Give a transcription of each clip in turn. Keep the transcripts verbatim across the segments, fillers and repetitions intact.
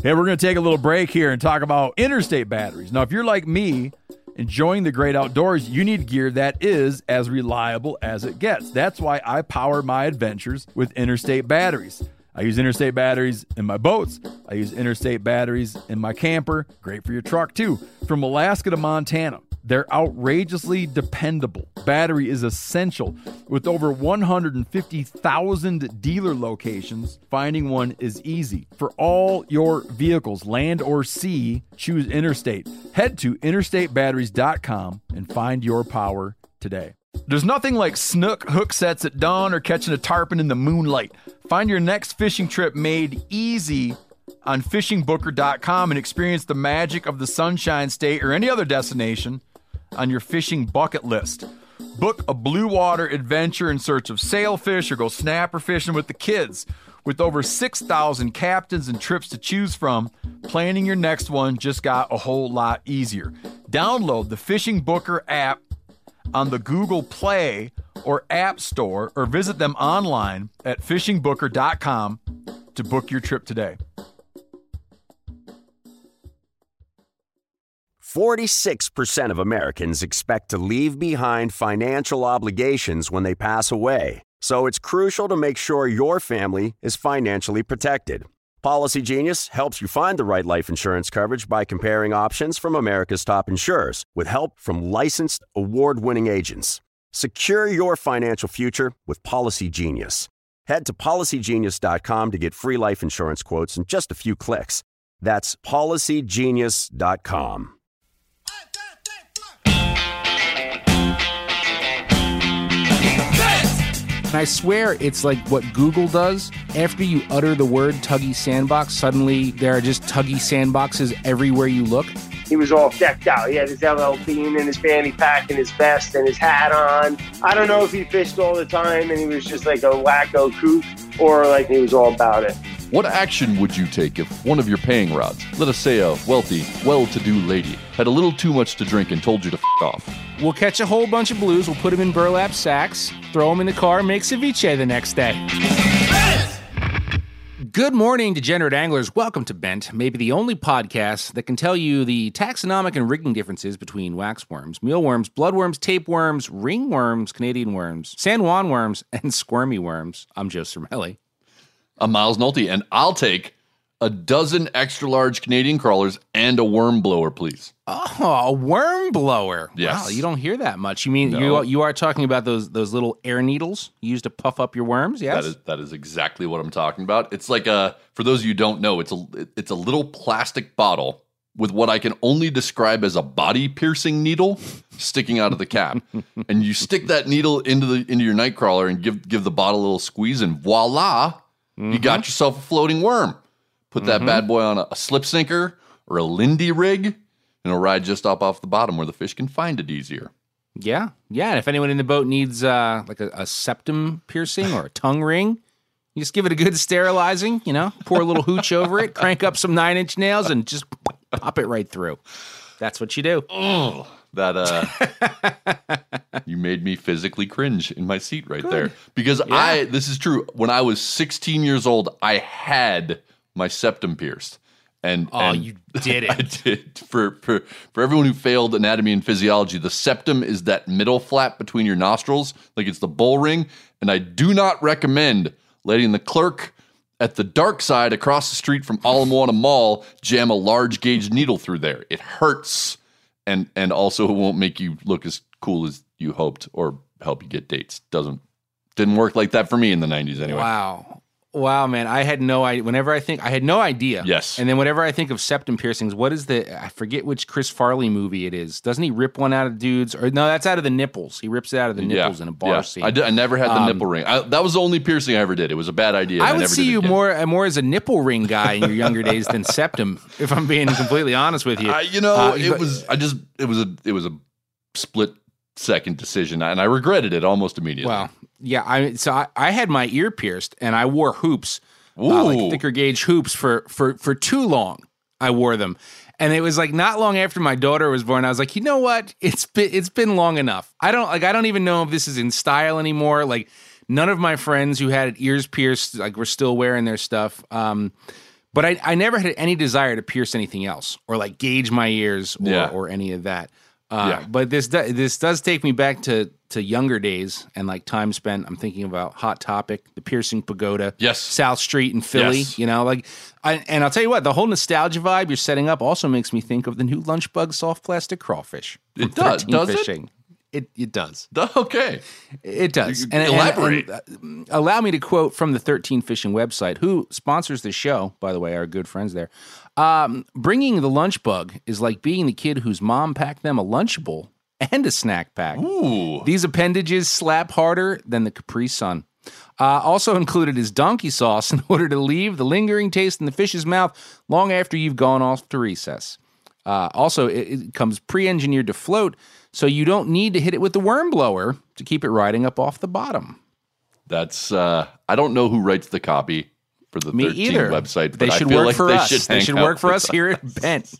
Hey, we're going to take a little break here and talk about Interstate batteries. Now, if you're like me, enjoying the great outdoors, you need gear that is as reliable as it gets. That's why I power my adventures with Interstate batteries. I use Interstate batteries in my boats. I use Interstate batteries in my camper. Great for your truck, too. From Alaska to Montana, they're outrageously dependable. Battery is essential. With over one hundred fifty thousand dealer locations, finding one is easy. For all your vehicles, land or sea, choose Interstate. Head to interstate batteries dot com and find your power today. There's nothing like snook hook sets at dawn or catching a tarpon in the moonlight. Find your next fishing trip made easy on fishing booker dot com and experience the magic of the Sunshine State or any other destination on your fishing bucket list. Book a blue water adventure in search of sailfish or go snapper fishing with the kids. With over six thousand captains and trips to choose from, planning your next one just got a whole lot easier. Download the Fishing Booker app on the Google Play or App Store, or visit them online at fishing booker dot com to book your trip today. forty-six percent of Americans expect to leave behind financial obligations when they pass away. So it's crucial to make sure your family is financially protected. Policy Genius helps you find the right life insurance coverage by comparing options from America's top insurers with help from licensed, award-winning agents. Secure your financial future with Policy Genius. Head to policy genius dot com to get free life insurance quotes in just a few clicks. That's policy genius dot com. And I swear it's like what Google does. After you utter the word Tuggy Sandbox, suddenly there are just Tuggy Sandboxes everywhere you look. He was all decked out. He had his L L Bean and his fanny pack and his vest and his hat on. I don't know if he fished all the time and he was just like a wacko kook or like he was all about it. What action would you take if one of your paying rods, let us say a wealthy, well-to-do lady, had a little too much to drink and told you to f*** off? We'll catch a whole bunch of blues, we'll put them in burlap sacks, throw them in the car, and make ceviche the next day. Good morning, degenerate anglers. Welcome to Bent, maybe the only podcast that can tell you the taxonomic and rigging differences between waxworms, mealworms, bloodworms, tapeworms, ringworms, Canadian worms, San Juan worms, and squirmy worms. I'm Joe Cermelli. I'm Miles Nolte, and I'll take a dozen extra-large Canadian crawlers and a worm blower, please. Oh, a worm blower. Yes. Wow, you don't hear that much. You mean No. you you are talking about those those little air needles used to puff up your worms, yes? That is that is exactly what I'm talking about. It's like a, for those of you who don't know, it's a it's a little plastic bottle with what I can only describe as a body piercing needle sticking out of the cap. And you stick that needle into the into your night crawler and give give the bottle a little squeeze, and voila, mm-hmm. you got yourself a floating worm. Put that mm-hmm. bad boy on a, a slip sinker or a Lindy rig, and it'll ride just up off the bottom where the fish can find it easier. Yeah, yeah. And if anyone in the boat needs uh, like a, a septum piercing or a tongue ring, you just give it a good sterilizing, you know, pour a little hooch over it, crank up some nine-inch nails, and just pop it right through. That's what you do. Oh, that, uh, you made me physically cringe in my seat right good. there. Because yeah. I, this is true, when I was sixteen years old, I had my septum pierced. And, oh, and you did it. I did. For, for for everyone who failed anatomy and physiology, the septum is that middle flap between your nostrils, like it's the bull ring. And I do not recommend letting the clerk at the dark side across the street from Ala Moana Mall jam a large gauge needle through there. It hurts. And and also it won't make you look as cool as you hoped or help you get dates. Doesn't didn't work like that for me in the nineties anyway. Wow. Wow, man, I had no idea. Whenever I think, I had no idea. Yes. And then whenever I think of septum piercings, what is the, I forget which Chris Farley movie it is. Doesn't he rip one out of dudes? Or no, that's out of the nipples. He rips it out of the nipples yeah. in a bar yeah. scene. I, did, I never had the um, nipple ring. I, that was the only piercing I ever did. It was a bad idea. I I would never see did it you again. more more as a nipple ring guy in your younger days than septum, if I'm being completely honest with you. Uh, you know, uh, it but, was, I just, it was a, it was a split second decision, and I regretted it almost immediately. Well, yeah, I so I, I had my ear pierced, and I wore hoops, uh, like thicker gauge hoops for for for too long. I wore them, and it was like not long after my daughter was born. I was like, you know what? It's been it's been long enough. I don't like. I don't even know if this is in style anymore. Like none of my friends who had ears pierced like were still wearing their stuff. Um, But I, I never had any desire to pierce anything else or like gauge my ears or, Yeah. or any of that. Uh, Yeah. But this do, this does take me back to to younger days and like time spent. I'm thinking about Hot Topic, the Piercing Pagoda, Yes. South Street in Philly. Yes. You know, like, I, and I'll tell you what, the whole nostalgia vibe you're setting up also makes me think of the new Lunchbug soft plastic crawfish. from It does, thirteen does it? Fishing. It it does. Okay. It does. You- And, and- elaborate. and, uh, allow me to quote from the thirteen Fishing website, who sponsors the show, by the way, our good friends there. Um, bringing the lunch bug is like being the kid whose mom packed them a Lunchable and a snack pack. Ooh. These appendages slap harder than the Capri Sun. Uh, also included is donkey sauce in order to leave the lingering taste in the fish's mouth long after you've gone off to recess. Uh, also, it, it comes pre-engineered to float, so you don't need to hit it with the worm blower to keep it riding up off the bottom. That's, uh, I don't know who writes the copy for the Me thirteen either. website, but They I should feel work like for they us. should they hang should out work for with us here at Bent.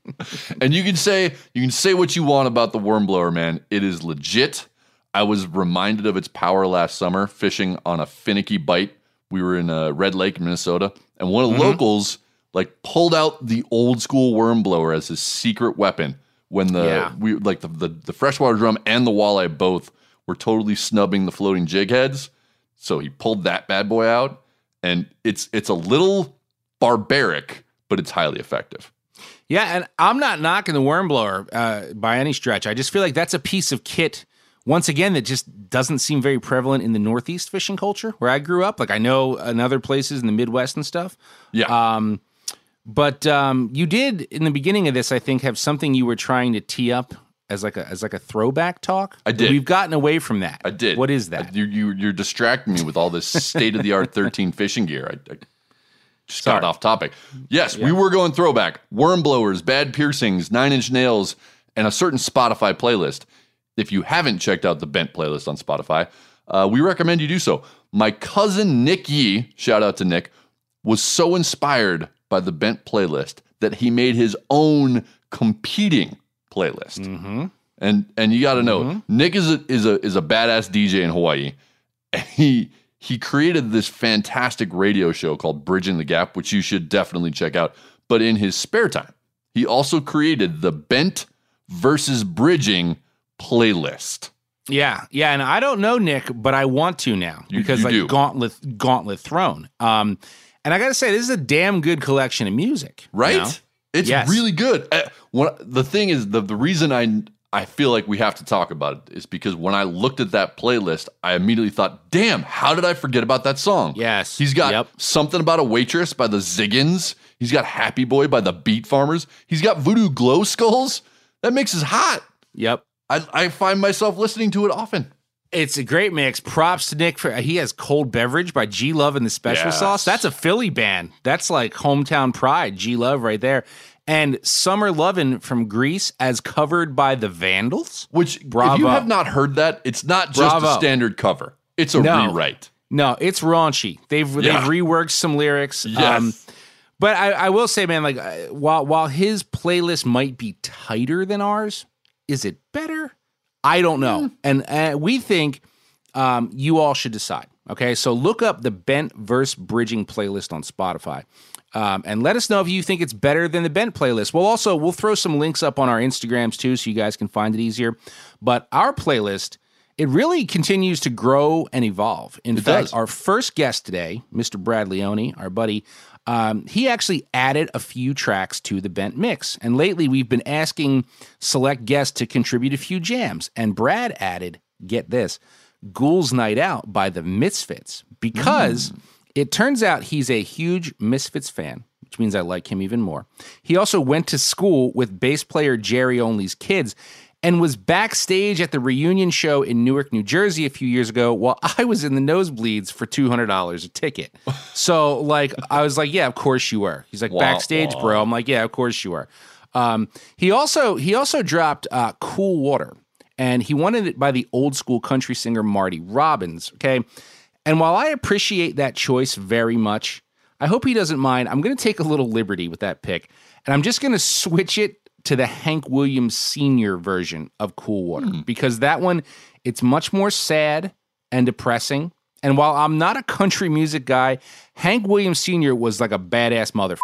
And you can say you can say what you want about the worm blower, man. It is legit. I was reminded of its power last summer fishing on a finicky bite. We were in uh, Red Lake, Minnesota, and one of the Mm-hmm. locals like pulled out the old school worm blower as his secret weapon when the Yeah. we like the, the the freshwater drum and the walleye both were totally snubbing the floating jig heads. So he pulled that bad boy out, and it's it's a little barbaric, but it's highly effective. Yeah, and I'm not knocking the worm blower uh, by any stretch. I just feel like that's a piece of kit, once again, that just doesn't seem very prevalent in the Northeast fishing culture where I grew up. Like I know in other places in the Midwest and stuff. Yeah. Um, but um, you did in the beginning of this, I think, have something you were trying to tee up as like a as like a throwback talk. I did. We've gotten away from that. I did. What is that? You, you, you're distracting me with all this state of the art thirteen fishing gear. I, I just Sorry. got off topic. Yes, we were going throwback. Worm blowers, bad piercings, nine inch nails, and a certain Spotify playlist. If you haven't checked out the Bent playlist on Spotify, uh, we recommend you do so. My cousin Nick Yee, shout out to Nick, was so inspired by the Bent playlist that he made his own competing playlist. Mm-hmm. And and you got to know, Nick is a is a is a badass D J in Hawaii. And he he created this fantastic radio show called Bridging the Gap, which you should definitely check out. But in his spare time, he also created the Bent versus Bridging playlist. Yeah, yeah, and I don't know Nick, but I want to now You- because you like do. Gauntlet Gauntlet Throne. Um, and I got to say, this is a damn good collection of music, you Right? know? It's Yes. really good. Uh, what the thing is, the the reason I I feel like we have to talk about it is because when I looked at that playlist, I immediately thought, "Damn, how did I forget about that song?" Yes. He's got Yep. Something About a Waitress by the Ziggins. He's got Happy Boy by the Beat Farmers. He's got Voodoo Glow Skulls. That mix is hot. Yep. I, I find myself listening to it often. It's a great mix. Props to Nick for he has Cold Beverage by G Love and the Special Yes. Sauce. That's a Philly band. That's like hometown pride. G Love right there. And Summer Lovin' from Greece as covered by the Vandals. Which, if Bravo. you have not heard that, it's not just a Bravo. standard cover. It's a No. rewrite. No, it's raunchy. They've Yeah. they've reworked some lyrics. Yes. But I, I will say, man, like uh, while while his playlist might be tighter than ours, is it better? I don't know. And uh, we think um, you all should decide. Okay, so look up the Bent verse Bridging playlist on Spotify. Um, and let us know if you think it's better than the Bent playlist. We'll also, we'll throw some links up on our Instagrams too, so you guys can find it easier. But our playlist, it really continues to grow and evolve. In It fact, does. our first guest today, Mister Brad Leone, our buddy, um, he actually added a few tracks to the Bent mix. And lately we've been asking select guests to contribute a few jams. And Brad added, get this, Ghouls Night Out by the Misfits, because it turns out he's a huge Misfits fan, which means I like him even more. He also went to school with bass player Jerry Only's kids and was backstage at the reunion show in Newark, New Jersey a few years ago while I was in the nosebleeds for two hundred dollars a ticket. So, like, I was like, yeah, of course you were. He's like, Wah, backstage, wah. bro. I'm like, yeah, of course you were. Um, he also he also dropped uh, Cool Water, and he wanted it by the old school country singer Marty Robbins, okay? And while I appreciate that choice very much, I hope he doesn't mind. I'm going to take a little liberty with that pick, and I'm just going to switch it to the Hank Williams Senior version of Cool Water, because that one, it's much more sad and depressing. And while I'm not a country music guy, Hank Williams Senior was like a badass motherfucker.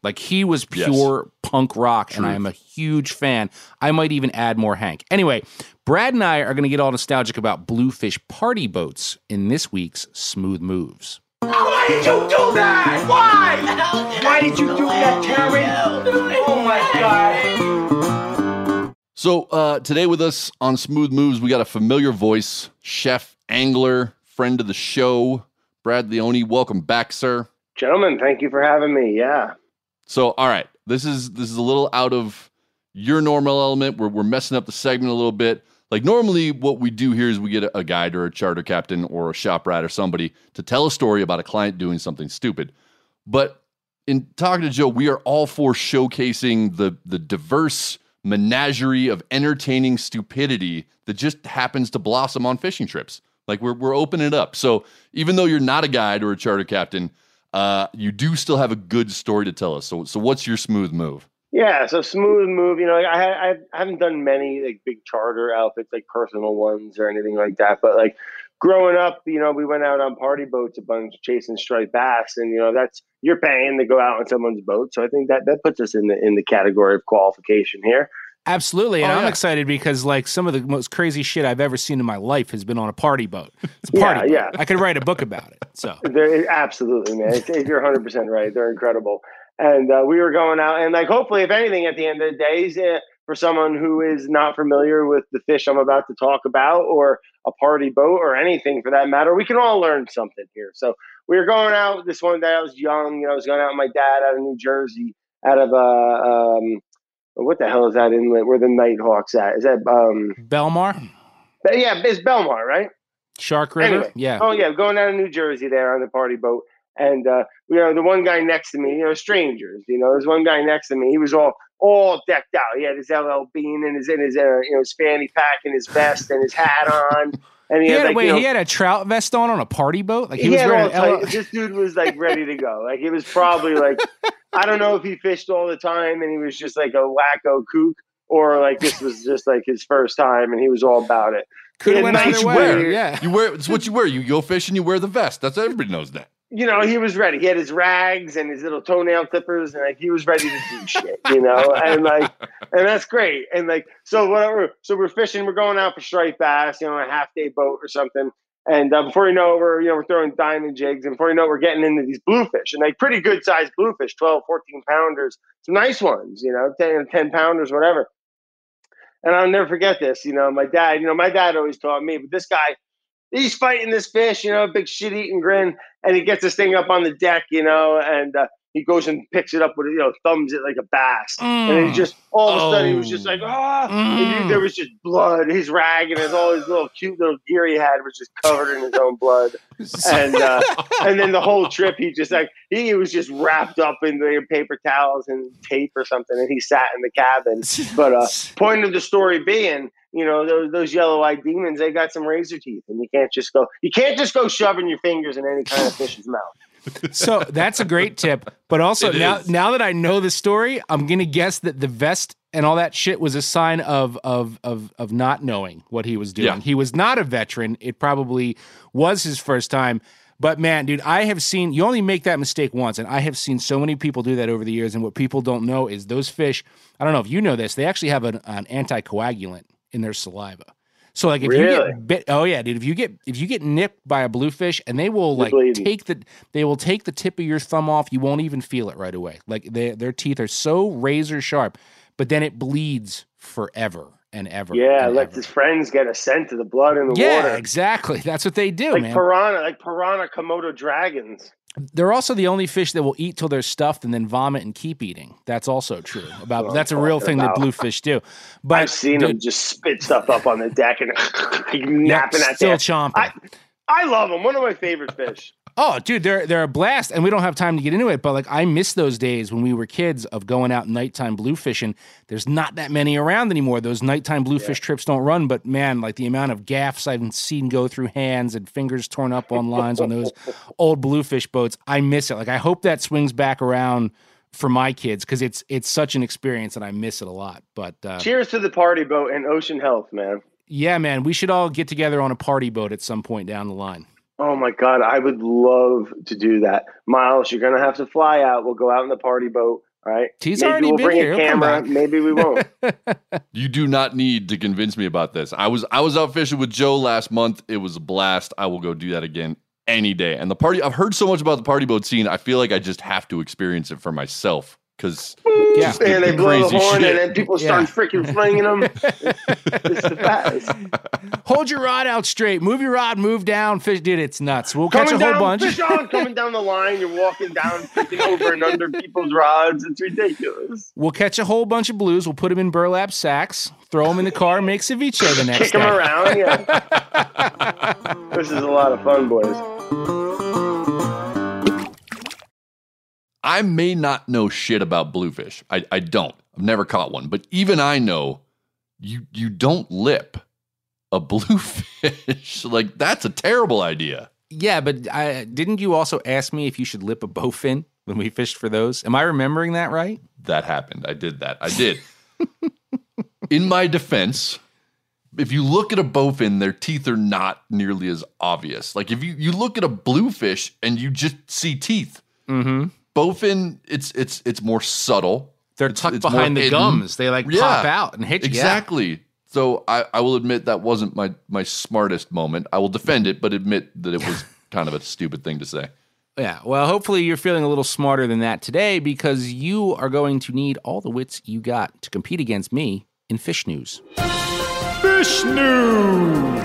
Like he was pure yes. punk rock, Truth. And I am a huge fan. I might even add more Hank. Anyway, Brad and I are going to get all nostalgic about Bluefish party boats in this week's Smooth Moves. Why did you do that? Why? Why did you do that, Terry? Oh my God. So uh, today with us on Smooth Moves, we got a familiar voice, chef, angler, friend of the show, Brad Leone. Welcome back, sir. Gentlemen, thank you for having me. Yeah. So, all right, this is this is a little out of your normal element. We're we're messing up the segment a little bit. Like normally, what we do here is we get a, a guide or a charter captain or a shop rat or somebody to tell a story about a client doing something stupid. But in talking to Joe, we are all for showcasing the the diverse menagerie of entertaining stupidity that just happens to blossom on fishing trips. Like we're we're opening it up. So even though you're not a guide or a charter captain, uh, you do still have a good story to tell us. So so what's your smooth move? Yeah, so smooth move. You know, like I I haven't done many like big charter outfits, like personal ones or anything like that. But like growing up, you know, we went out on party boats a bunch chasing striped bass, and you know that's you're paying to go out on someone's boat. So I think that that puts us in the in the category of qualification here. Absolutely, and oh, I'm yeah. excited because like some of the most crazy shit I've ever seen in my life has been on a party boat. It's a party yeah, boat. yeah. I could write a book about it. So They're, absolutely, man. It's, you're one hundred percent right. They're incredible. And uh, we were going out, and like hopefully, if anything, at the end of the day, is, uh, for someone who is not familiar with the fish I'm about to talk about, or a party boat, or anything for that matter, we can all learn something here. So we were going out this one day. I was young, you know, I was going out with my dad out of New Jersey, out of uh, um, what the hell is that inlet where the Nighthawk's at? Is that um, Belmar? Yeah, it's Belmar, right? Shark River? Anyway, yeah. Oh, yeah, going out of New Jersey there on the party boat. And, uh, you know, the one guy next to me, you know, strangers, you know, there's one guy next to me. He was all all decked out. He had his L L Bean and his, in his uh, you know, his fanny pack and his vest and his hat on. And he, he had, had like, wait, you know, he had a trout vest on on a party boat? Like he, he was had wearing all an tight, This dude was, like, ready to go. Like, he was probably, like, I don't know if he fished all the time and he was just, like, a wacko kook, or, like, this was just, like, his first time and he was all about it. Could have went nice either way. wear. Yeah. You wear it's what you wear. You go fishing, you wear the vest. That's everybody knows that. You know, he was ready. He had his rags and his little toenail clippers, and like he was ready to do shit, you know, and like, and that's great. And like, so whatever. So we're fishing. We're going out for striped bass, you know, a half day boat or something. And uh, before you know it, we're, you know, we're throwing diamond jigs, and before you know it, we're getting into these bluefish, and like pretty good sized bluefish, twelve, fourteen pounders, some nice ones, you know, ten, ten pounders, whatever. And I'll never forget this. You know, my dad. You know, my dad always taught me, but this guy. He's fighting this fish, you know, big shit-eating grin, and he gets this thing up on the deck, you know, and uh, he goes and picks it up with, you know, thumbs it like a bass. Mm. And he just, all of a sudden, he was just like, ah, oh. mm. there was just blood. His rag and his, all his little cute little gear he had was just covered in his own blood. And uh, and then the whole trip, he just like, he was just wrapped up in the paper towels and tape or something, and he sat in the cabin. But uh, point of the story being, you know, those those yellow-eyed demons, they got some razor teeth, and you can't just go you can't just go shoving your fingers in any kind of fish's mouth. So that's a great tip. But also It now is. now that I know the story, I'm gonna guess that the vest and all that shit was a sign of of of of not knowing what he was doing. Yeah. He was not a veteran. It probably was his first time. But man, dude, I have seen you only make that mistake once, and I have seen so many people do that over the years. And what people don't know is those fish, I don't know if you know this, they actually have an, an anticoagulant in their saliva. So like if Really? you get bit, oh yeah, dude, if you get if you get nipped by a bluefish and they will like bleeding. take the they will take the tip of your thumb off, you won't even feel it right away. Like they, their teeth are so razor sharp, but then it bleeds forever and ever. Yeah, and let ever. his friends get a scent of the blood in the Yeah, water. exactly. That's what they do, Like man. piranha, like piranha Komodo dragons. They're also the only fish that will eat till they're stuffed and then vomit and keep eating. That's also true. About That's that's a what I'm real talking thing about. that bluefish do. But I've seen dude, them just spit stuff up on the deck and yeah, napping at still that. chomping. I, I love them. One of my favorite fish. Oh, dude, they're they're a blast, and we don't have time to get into it. But like, I miss those days when we were kids of going out nighttime blue fishing. There's not that many around anymore. Those nighttime bluefish yeah. trips don't run. But man, like the amount of gaffs I've seen go through hands and fingers torn up on lines on those old bluefish boats, I miss it. Like, I hope that swings back around for my kids because it's it's such an experience, and I miss it a lot. But uh, cheers to the party boat and ocean health, man. Yeah, man, we should all get together on a party boat at some point down the line. Oh my God, I would love to do that. Miles, you're going to have to fly out. We'll go out in the party boat. All right. He's maybe already we'll been bring here. a He'll come camera. back. Maybe we won't. You do not need to convince me about this. I was I was out fishing with Joe last month. It was a blast. I will go do that again any day. And the party, I've heard so much about the party boat scene. I feel like I just have to experience it for myself because Yeah. the, And they the blow the crazy horn, shit. and then people start freaking flinging them. It's the best. Hold your rod out straight. Move your rod. Move down. Fish. Dude, it's nuts. We'll catch Coming a whole down, bunch. fish on, coming down the line. You're walking down, freaking over and under people's rods. It's ridiculous. We'll catch a whole bunch of blues. We'll put them in burlap sacks. Throw them in the car. Make ceviche the next Kick day. them around. Yeah. This is a lot of fun, boys. I may not know shit about bluefish. I, I don't. I've never caught one. But even I know you you don't lip a bluefish. Like, that's a terrible idea. Yeah, but I, didn't you also ask me if you should lip a bowfin when we fished for those? Am I remembering that right? That happened. I did that. I did. In my defense, if you look at a bowfin, their teeth are not nearly as obvious. Like, if you, you look at a bluefish and you just see teeth. Mm-hmm. Bowfin, it's it's it's more subtle. They're It's- tucked it's more behind the hidden. gums. They like Yeah. pop out and hit you. Exactly. So I, I will admit that wasn't my, my smartest moment. I will defend it, but admit that it was kind of a stupid thing to say. Yeah. yeah. Well, hopefully you're feeling a little smarter than that today because you are going to need all the wits you got to compete against me in fish news. Fish news!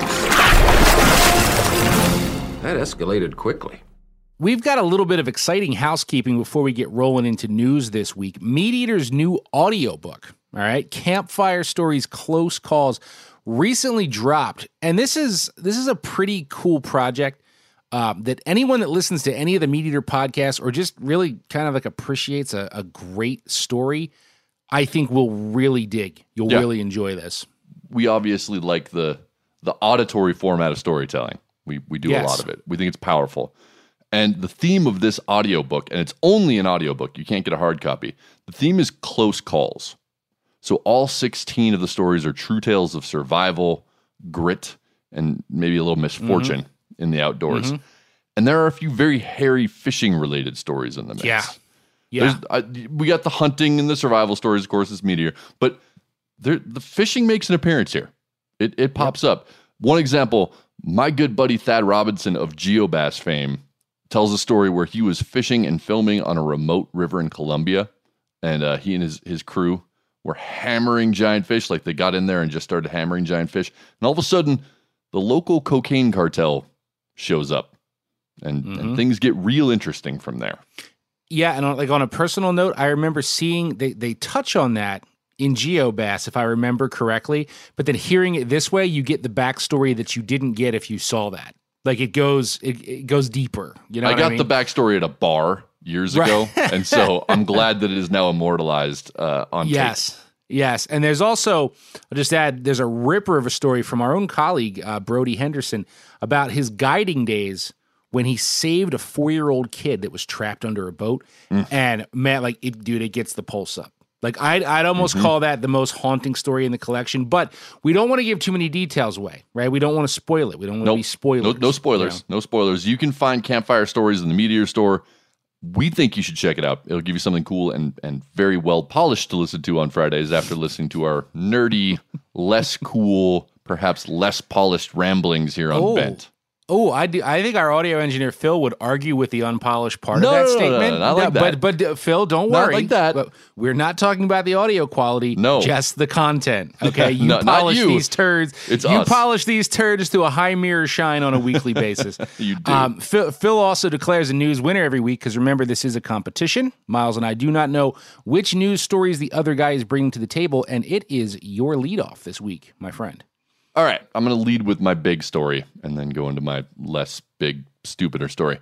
That escalated quickly. We've got a little bit of exciting housekeeping before we get rolling into news this week. Meat Eater's new audiobook, all right, Campfire Stories Close Calls, recently dropped. And this is this is a pretty cool project um, that anyone that listens to any of the Meat Eater podcasts or just really kind of like appreciates a, a great story, I think will really dig. You'll Yeah. really enjoy this. We obviously like the the auditory format of storytelling. We we do Yes. a lot of it. We think it's powerful. And the theme of this audiobook, and it's only an audiobook, you can't get a hard copy. The theme is close calls. So all sixteen of the stories are true tales of survival, grit, and maybe a little misfortune Mm-hmm. in the outdoors. Mm-hmm. And there are a few very hairy fishing related stories in the mix. Yeah. Yeah. There's, I, we got the hunting and the survival stories, of course, it's Meteor, but there, the fishing makes an appearance here. It, it pops yep. up. One example, my good buddy Thad Robinson of GeoBass fame tells a story where he was fishing and filming on a remote river in Colombia, and uh, he and his, his crew were hammering giant fish. Like, they got in there and just started hammering giant fish. And all of a sudden, the local cocaine cartel shows up, and, mm-hmm. and things get real interesting from there. Yeah, and on, like on a personal note, I remember seeing, they, they touch on that in GeoBass, if I remember correctly, but then hearing it this way, you get the backstory that you didn't get if you saw that. Like, it goes it, it goes deeper. You know I what got I mean? the backstory at a bar years Right. ago, and so I'm glad that it is now immortalized uh, on Yes. tape. Yes. And there's also, I'll just add, there's a ripper of a story from our own colleague, uh, Brody Henderson, about his guiding days when he saved a four-year-old kid that was trapped under a boat. Mm. And, man, like, it, dude, it gets the pulse up. Like, I'd, I'd almost mm-hmm. call that the most haunting story in the collection, but we don't want to give too many details away, right? We don't want to spoil it. We don't want Nope. to be spoilers. No, no spoilers. You know? No spoilers. You can find Campfire Stories in the Meteor store. We think you should check it out. It'll give you something cool and, and very well polished to listen to on Fridays after listening to our nerdy, less cool, perhaps less polished ramblings here on Oh. Bent. Oh, I do. I think our audio engineer Phil would argue with the unpolished part No, of that no, no, statement. no, not like that. But but uh, Phil, don't Not worry. like that. But we're not talking about the audio quality. No. just the content. Okay, you No, not polish you. these turds. It's you us. polish these turds to a high mirror shine on a weekly basis. You do. Um, Phil, Phil also declares a news winner every week because remember, this is a competition. Miles and I do not know which news stories the other guy is bringing to the table, and it is your leadoff this week, my friend. All right, I'm going to lead with my big story and then go into my less big, stupider story.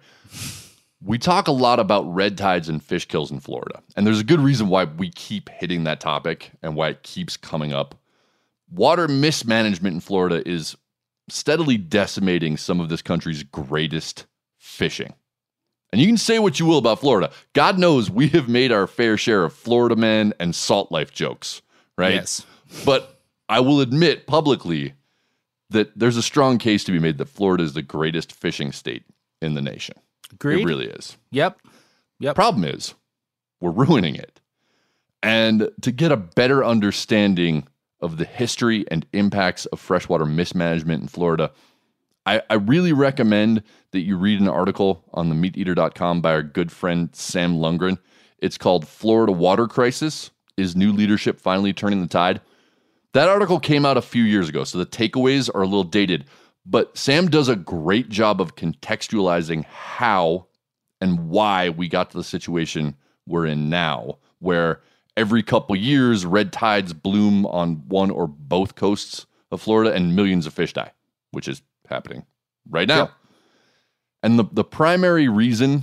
We talk a lot about red tides and fish kills in Florida, and there's a good reason why we keep hitting that topic and why it keeps coming up. Water mismanagement in Florida is steadily decimating some of this country's greatest fishing. And you can say what you will about Florida. God knows we have made our fair share of Florida man and salt life jokes, right? Yes. But I will admit publicly that there's a strong case to be made that Florida is the greatest fishing state in the nation. Agreed. It really is. Yep. Yep. Problem is, we're ruining it. And to get a better understanding of the history and impacts of freshwater mismanagement in Florida, I, I really recommend that you read an article on the meat eater dot com by our good friend Sam Lundgren. It's called Florida Water Crisis. Is New Leadership Finally Turning the Tide? That article came out a few years ago, so the takeaways are a little dated, but Sam does a great job of contextualizing how and why we got to the situation we're in now, where every couple years, red tides bloom on one or both coasts of Florida and millions of fish die, which is happening right now. Yep. And the, the primary reason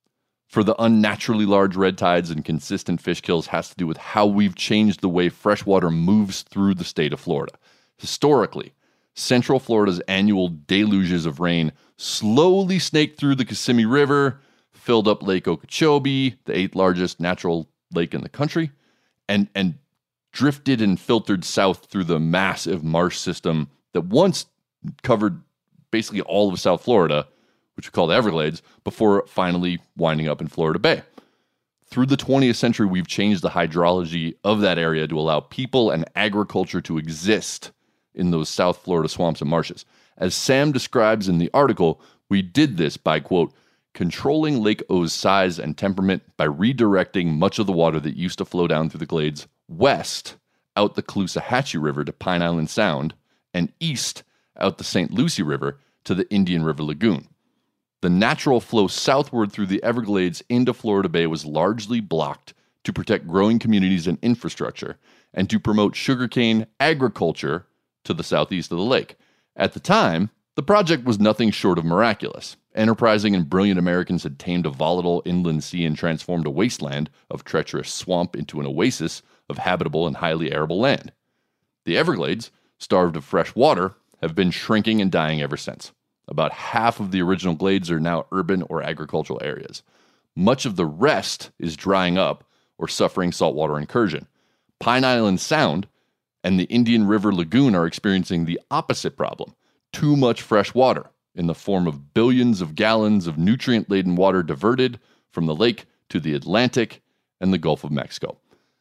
for the unnaturally large red tides and consistent fish kills has to do with how we've changed the way freshwater moves through the state of Florida. Historically, Central Florida's annual deluges of rain slowly snaked through the Kissimmee River, filled up Lake Okeechobee, the eighth largest natural lake in the country, and, and drifted and filtered south through the massive marsh system that once covered basically all of South Florida, which we call the Everglades, before finally winding up in Florida Bay. Through the twentieth century, we've changed the hydrology of that area to allow people and agriculture to exist in those South Florida swamps and marshes. As Sam describes in the article, we did this by, quote, controlling Lake O's size and temperament by redirecting much of the water that used to flow down through the glades west out the Caloosahatchee River to Pine Island Sound and east out the Saint Lucie River to the Indian River Lagoon. The natural flow southward through the Everglades into Florida Bay was largely blocked to protect growing communities and infrastructure and to promote sugarcane agriculture to the southeast of the lake. At the time, the project was nothing short of miraculous. Enterprising and brilliant Americans had tamed a volatile inland sea and transformed a wasteland of treacherous swamp into an oasis of habitable and highly arable land. The Everglades, starved of fresh water, have been shrinking and dying ever since. About half of the original glades are now urban or agricultural areas. Much of the rest is drying up or suffering saltwater incursion. Pine Island Sound and the Indian River Lagoon are experiencing the opposite problem: too much fresh water in the form of billions of gallons of nutrient-laden water diverted from the lake to the Atlantic and the Gulf of Mexico.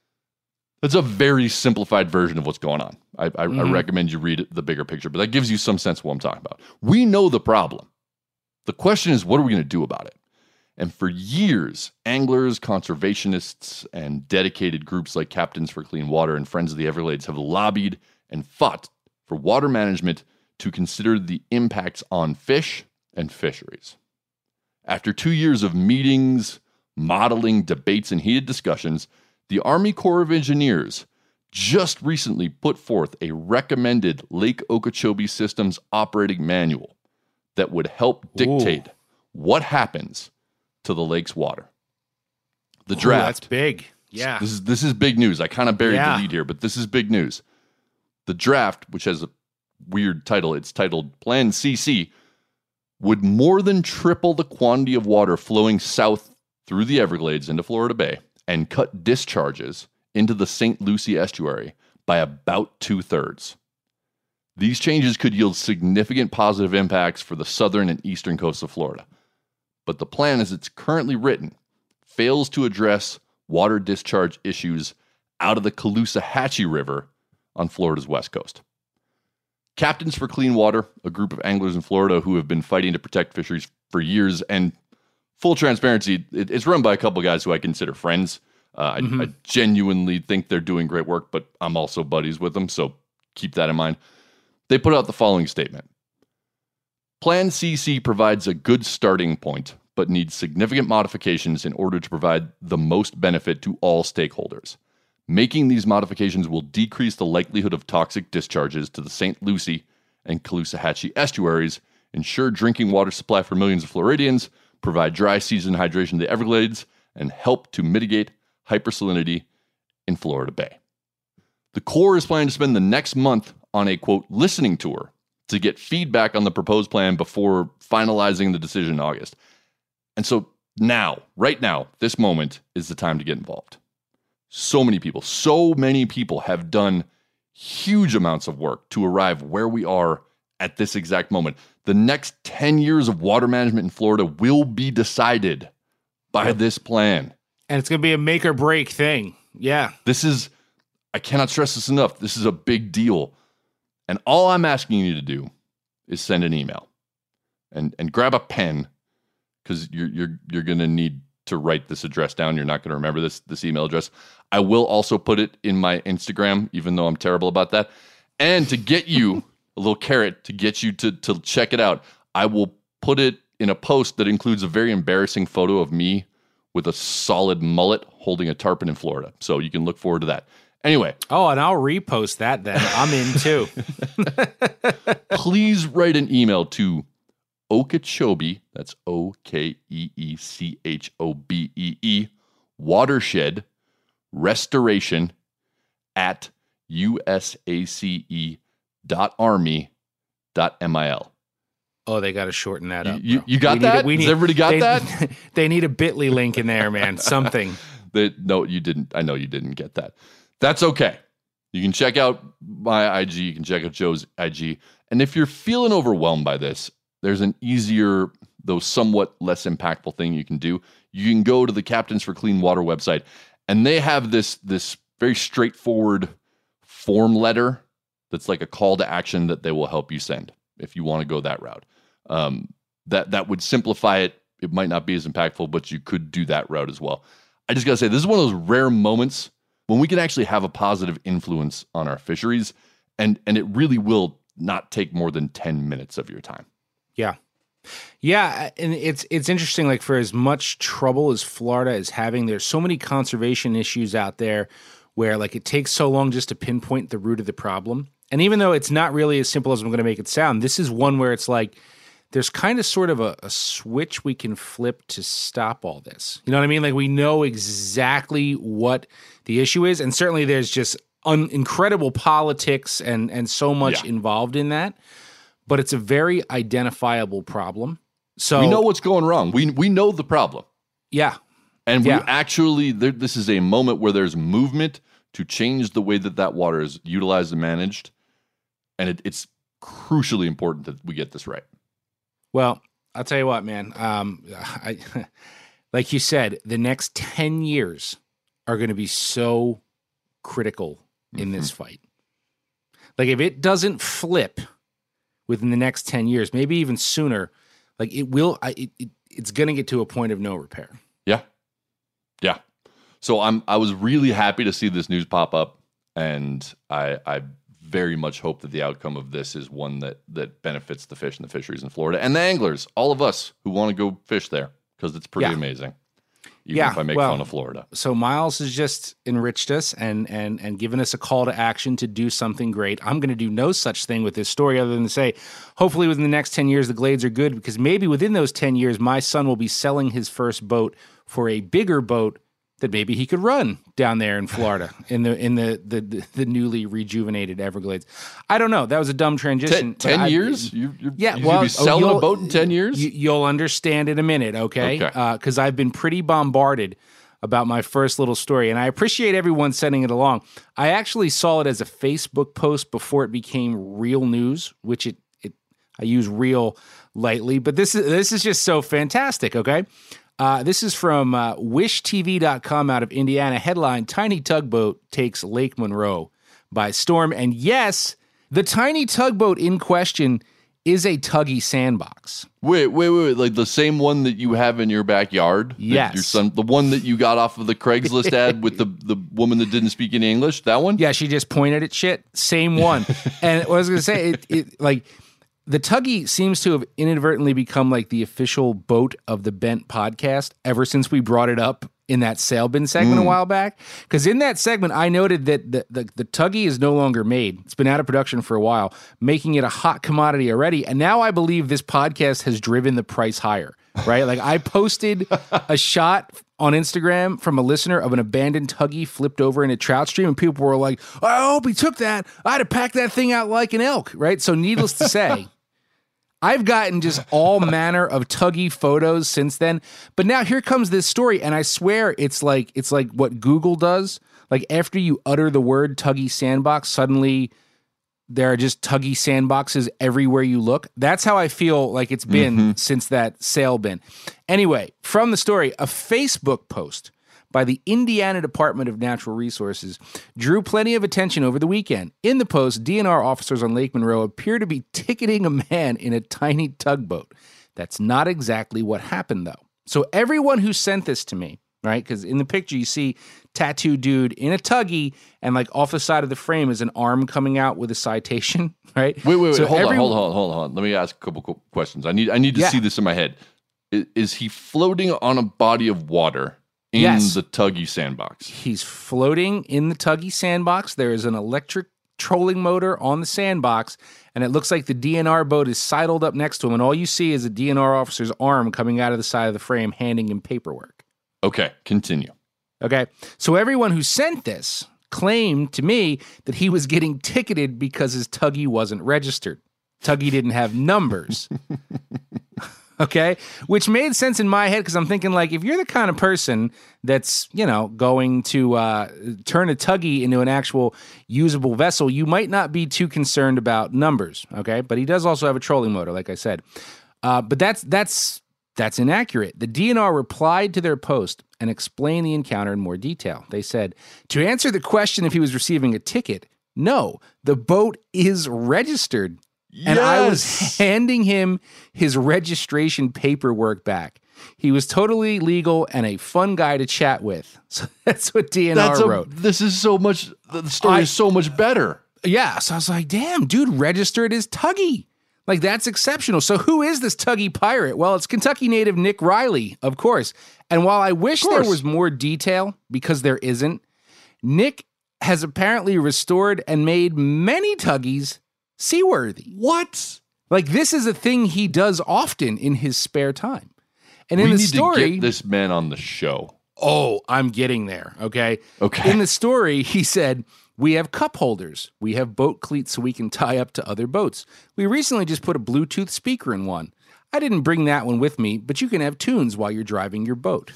That's a very simplified version of what's going on. I, I, mm-hmm. I recommend you read the bigger picture, but that gives you some sense of what I'm talking about. We know the problem. The question is, what are we going to do about it? And for years, anglers, conservationists, and dedicated groups like Captains for Clean Water and Friends of the Everglades have lobbied and fought for water management to consider the impacts on fish and fisheries. After two years of meetings, modeling, debates, and heated discussions, the Army Corps of Engineers just recently put forth a recommended Lake Okeechobee Systems operating manual that would help dictate Ooh. what happens to the lake's water. The draft. Ooh, that's big. Yeah. This is, this is big news. I kind of buried yeah. the lead here, but this is big news. The draft, which has a weird title, it's titled Plan C C, would more than triple the quantity of water flowing south through the Everglades into Florida Bay and cut discharges into the Saint Lucie estuary by about two-thirds. These changes could yield significant positive impacts for the southern and eastern coasts of Florida. But the plan, as it's currently written, fails to address water discharge issues out of the Caloosahatchee River on Florida's west coast. Captains for Clean Water, a group of anglers in Florida who have been fighting to protect fisheries for years, and full transparency, it, it's run by a couple of guys who I consider friends. Uh, mm-hmm. I, I genuinely think they're doing great work, but I'm also buddies with them, so keep that in mind. They put out the following statement. Plan C C provides a good starting point, but needs significant modifications in order to provide the most benefit to all stakeholders. Making these modifications will decrease the likelihood of toxic discharges to the Saint Lucie and Caloosahatchee estuaries, ensure drinking water supply for millions of Floridians, provide dry season hydration to the Everglades, and help to mitigate hypersalinity in Florida Bay. The Corps is planning to spend the next month on a, quote, listening tour to get feedback on the proposed plan before finalizing the decision in August. And so now, right now, this moment is the time to get involved. So many people, so many people have done huge amounts of work to arrive where we are at this exact moment. The next ten years of water management in Florida will be decided by yep. this plan. And it's going to be a make or break thing. Yeah. This is, I cannot stress this enough. This is a big deal. And all I'm asking you to do is send an email and, and grab a pen, because you're, you're, you're going to need to write this address down. You're not going to remember this, this email address. I will also put it in my Instagram, even though I'm terrible about that. And to get you a little carrot, to get you to, to check it out, I will put it in a post that includes a very embarrassing photo of me with a solid mullet holding a tarpon in Florida. So you can look forward to that. Anyway. Oh, and I'll repost that then. I'm in too. Please write an email to Okeechobee, that's O K E E C H O B E E, watershed restoration at U S A C E dot army dot mil. Oh, they got to shorten that up. You, you got we that? Need a, we Has need, everybody got they, that? They need a bit dot l y link in there, man. Something. They, no, you didn't. I know you didn't get that. That's okay. You can check out my I G. You can check out Joe's I G. And if you're feeling overwhelmed by this, there's an easier, though somewhat less impactful thing you can do. You can go to the Captains for Clean Water website, and they have this, this very straightforward form letter that's like a call to action that they will help you send if you want to go that route. Um, that, that would simplify it. It might not be as impactful, but you could do that route as well. I just got to say, this is one of those rare moments when we can actually have a positive influence on our fisheries, and, and it really will not take more than ten minutes of your time. Yeah. Yeah, and it's it's interesting, like, for as much trouble as Florida is having, there's so many conservation issues out there where, like, it takes so long just to pinpoint the root of the problem. And even though it's not really as simple as I'm going to make it sound, this is one where it's like, there's kind of sort of a, a switch we can flip to stop all this. You know what I mean? Like, we know exactly what the issue is, and certainly there's just un- incredible politics and, and so much Yeah. involved in that, but it's a very identifiable problem. So We know what's going wrong. We we know the problem. Yeah. And we Yeah. actually, there, this is a moment where there's movement to change the way that that water is utilized and managed. And it, it's crucially important that we get this right. Well, I'll tell you what, man. Um, I, like you said, the next ten years are going to be so critical in this fight. Like, if it doesn't flip within the next ten years, maybe even sooner, like it will, I, it, it, it's going to get to a point of no repair. Yeah. Yeah. So I'm, I was really happy to see this news pop up, and I, I very much hope that the outcome of this is one that, that benefits the fish and the fisheries in Florida and the anglers, all of us who want to go fish there, because it's pretty Yeah. amazing. Even Yeah, if I make well, fun of Florida. So Miles has just enriched us and and and given us a call to action to do something great. I'm going to do no such thing with this story other than to say, hopefully within the next ten years, the Glades are good, because maybe within those ten years, my son will be selling his first boat for a bigger boat that maybe he could run down there in Florida in the in the the, the, the newly rejuvenated Everglades. I don't know. That was a dumb transition. Ten, ten I, years? You, you're, yeah, you're well, going to be selling oh, a boat in ten years? You, you'll understand in a minute, okay? Okay. Because uh, I've been pretty bombarded about my first little story, and I appreciate everyone sending it along. I actually saw it as a Facebook post before it became real news, which it, it I use real lightly, but this is this is just so fantastic, okay? Uh, this is from uh, wish T V dot com out of Indiana. Headline, Tiny Tugboat Takes Lake Monroe by Storm. And yes, the tiny tugboat in question is a Tuggy sandbox. Wait, wait, wait, wait. Like the same one that you have in your backyard? That Yes. Your son, the one that you got off of the Craigslist ad with the, the woman that didn't speak any English? That one? Yeah, she just pointed at shit. Same one. And what I was going to say, it, it like... The Tuggy seems to have inadvertently become like the official boat of the Bent podcast ever since we brought it up in that Sail Bin segment mm. a while back. Because in that segment, I noted that the, the, the Tuggy is no longer made. It's been out of production for a while, making it a hot commodity already. And now I believe this podcast has driven the price higher, right? Like, I posted a shot on Instagram from a listener of an abandoned Tuggy flipped over in a trout stream, and people were like, I hope he took that. I'd have packed that thing out like an elk, right? So needless to say, I've gotten just all manner of Tuggy photos since then. But now here comes this story, and I swear it's like it's like what Google does. Like, after you utter the word Tuggy sandbox, suddenly there are just Tuggy sandboxes everywhere you look. That's how I feel like it's been mm-hmm. since that Sail Bin. Anyway, from the story, a Facebook post by the Indiana Department of Natural Resources drew plenty of attention over the weekend. In the post, D N R officers on Lake Monroe appear to be ticketing a man in a tiny tugboat. That's not exactly what happened, though. So everyone who sent this to me, right, because in the picture you see tattooed dude in a tuggy, and like off the side of the frame is an arm coming out with a citation, right? Wait, wait, wait. So hold every- on, hold on, hold on, hold on. Let me ask a couple qu- questions. I need, I need to Yeah. see this in my head. Is, is he floating on a body of water in Yes. the tuggy sandbox? He's floating in the tuggy sandbox. There is an electric trolling motor on the sandbox, and it looks like the D N R boat is sidled up next to him, and all you see is a D N R officer's arm coming out of the side of the frame handing him paperwork. Okay, continue. Okay, so everyone who sent this claimed to me that he was getting ticketed because his tuggy wasn't registered. Tuggy didn't have numbers. Okay, which made sense in my head because I'm thinking, like, if you're the kind of person that's, you know, going to uh, turn a tuggy into an actual usable vessel, you might not be too concerned about numbers. Okay, but he does also have a trolling motor, like I said. Uh, but that's that's that's inaccurate. The D N R replied to their post and explained the encounter in more detail. They said, to answer the question if he was receiving a ticket, no, the boat is registered. And I was Yes! handing him his registration paperwork back. He was totally legal and a fun guy to chat with. So that's what D N R That's a, wrote. this is so much, the the story I- is so much better. Yeah, so I was like, damn, dude, registered as Tuggy. Like, that's exceptional. So who is this Tuggy pirate? Well, it's Kentucky native Nick Riley, of course. And while I wish there course. was more detail, because there isn't, Nick has apparently restored and made many Tuggies seaworthy. What? Like, this is a thing he does often in his spare time. And in we the need story, to get this man on the show. oh, I'm getting there, okay? Okay. In the story, he said, we have cup holders. We have boat cleats so we can tie up to other boats. We recently just put a Bluetooth speaker in one. I didn't bring that one with me, but you can have tunes while you're driving your boat.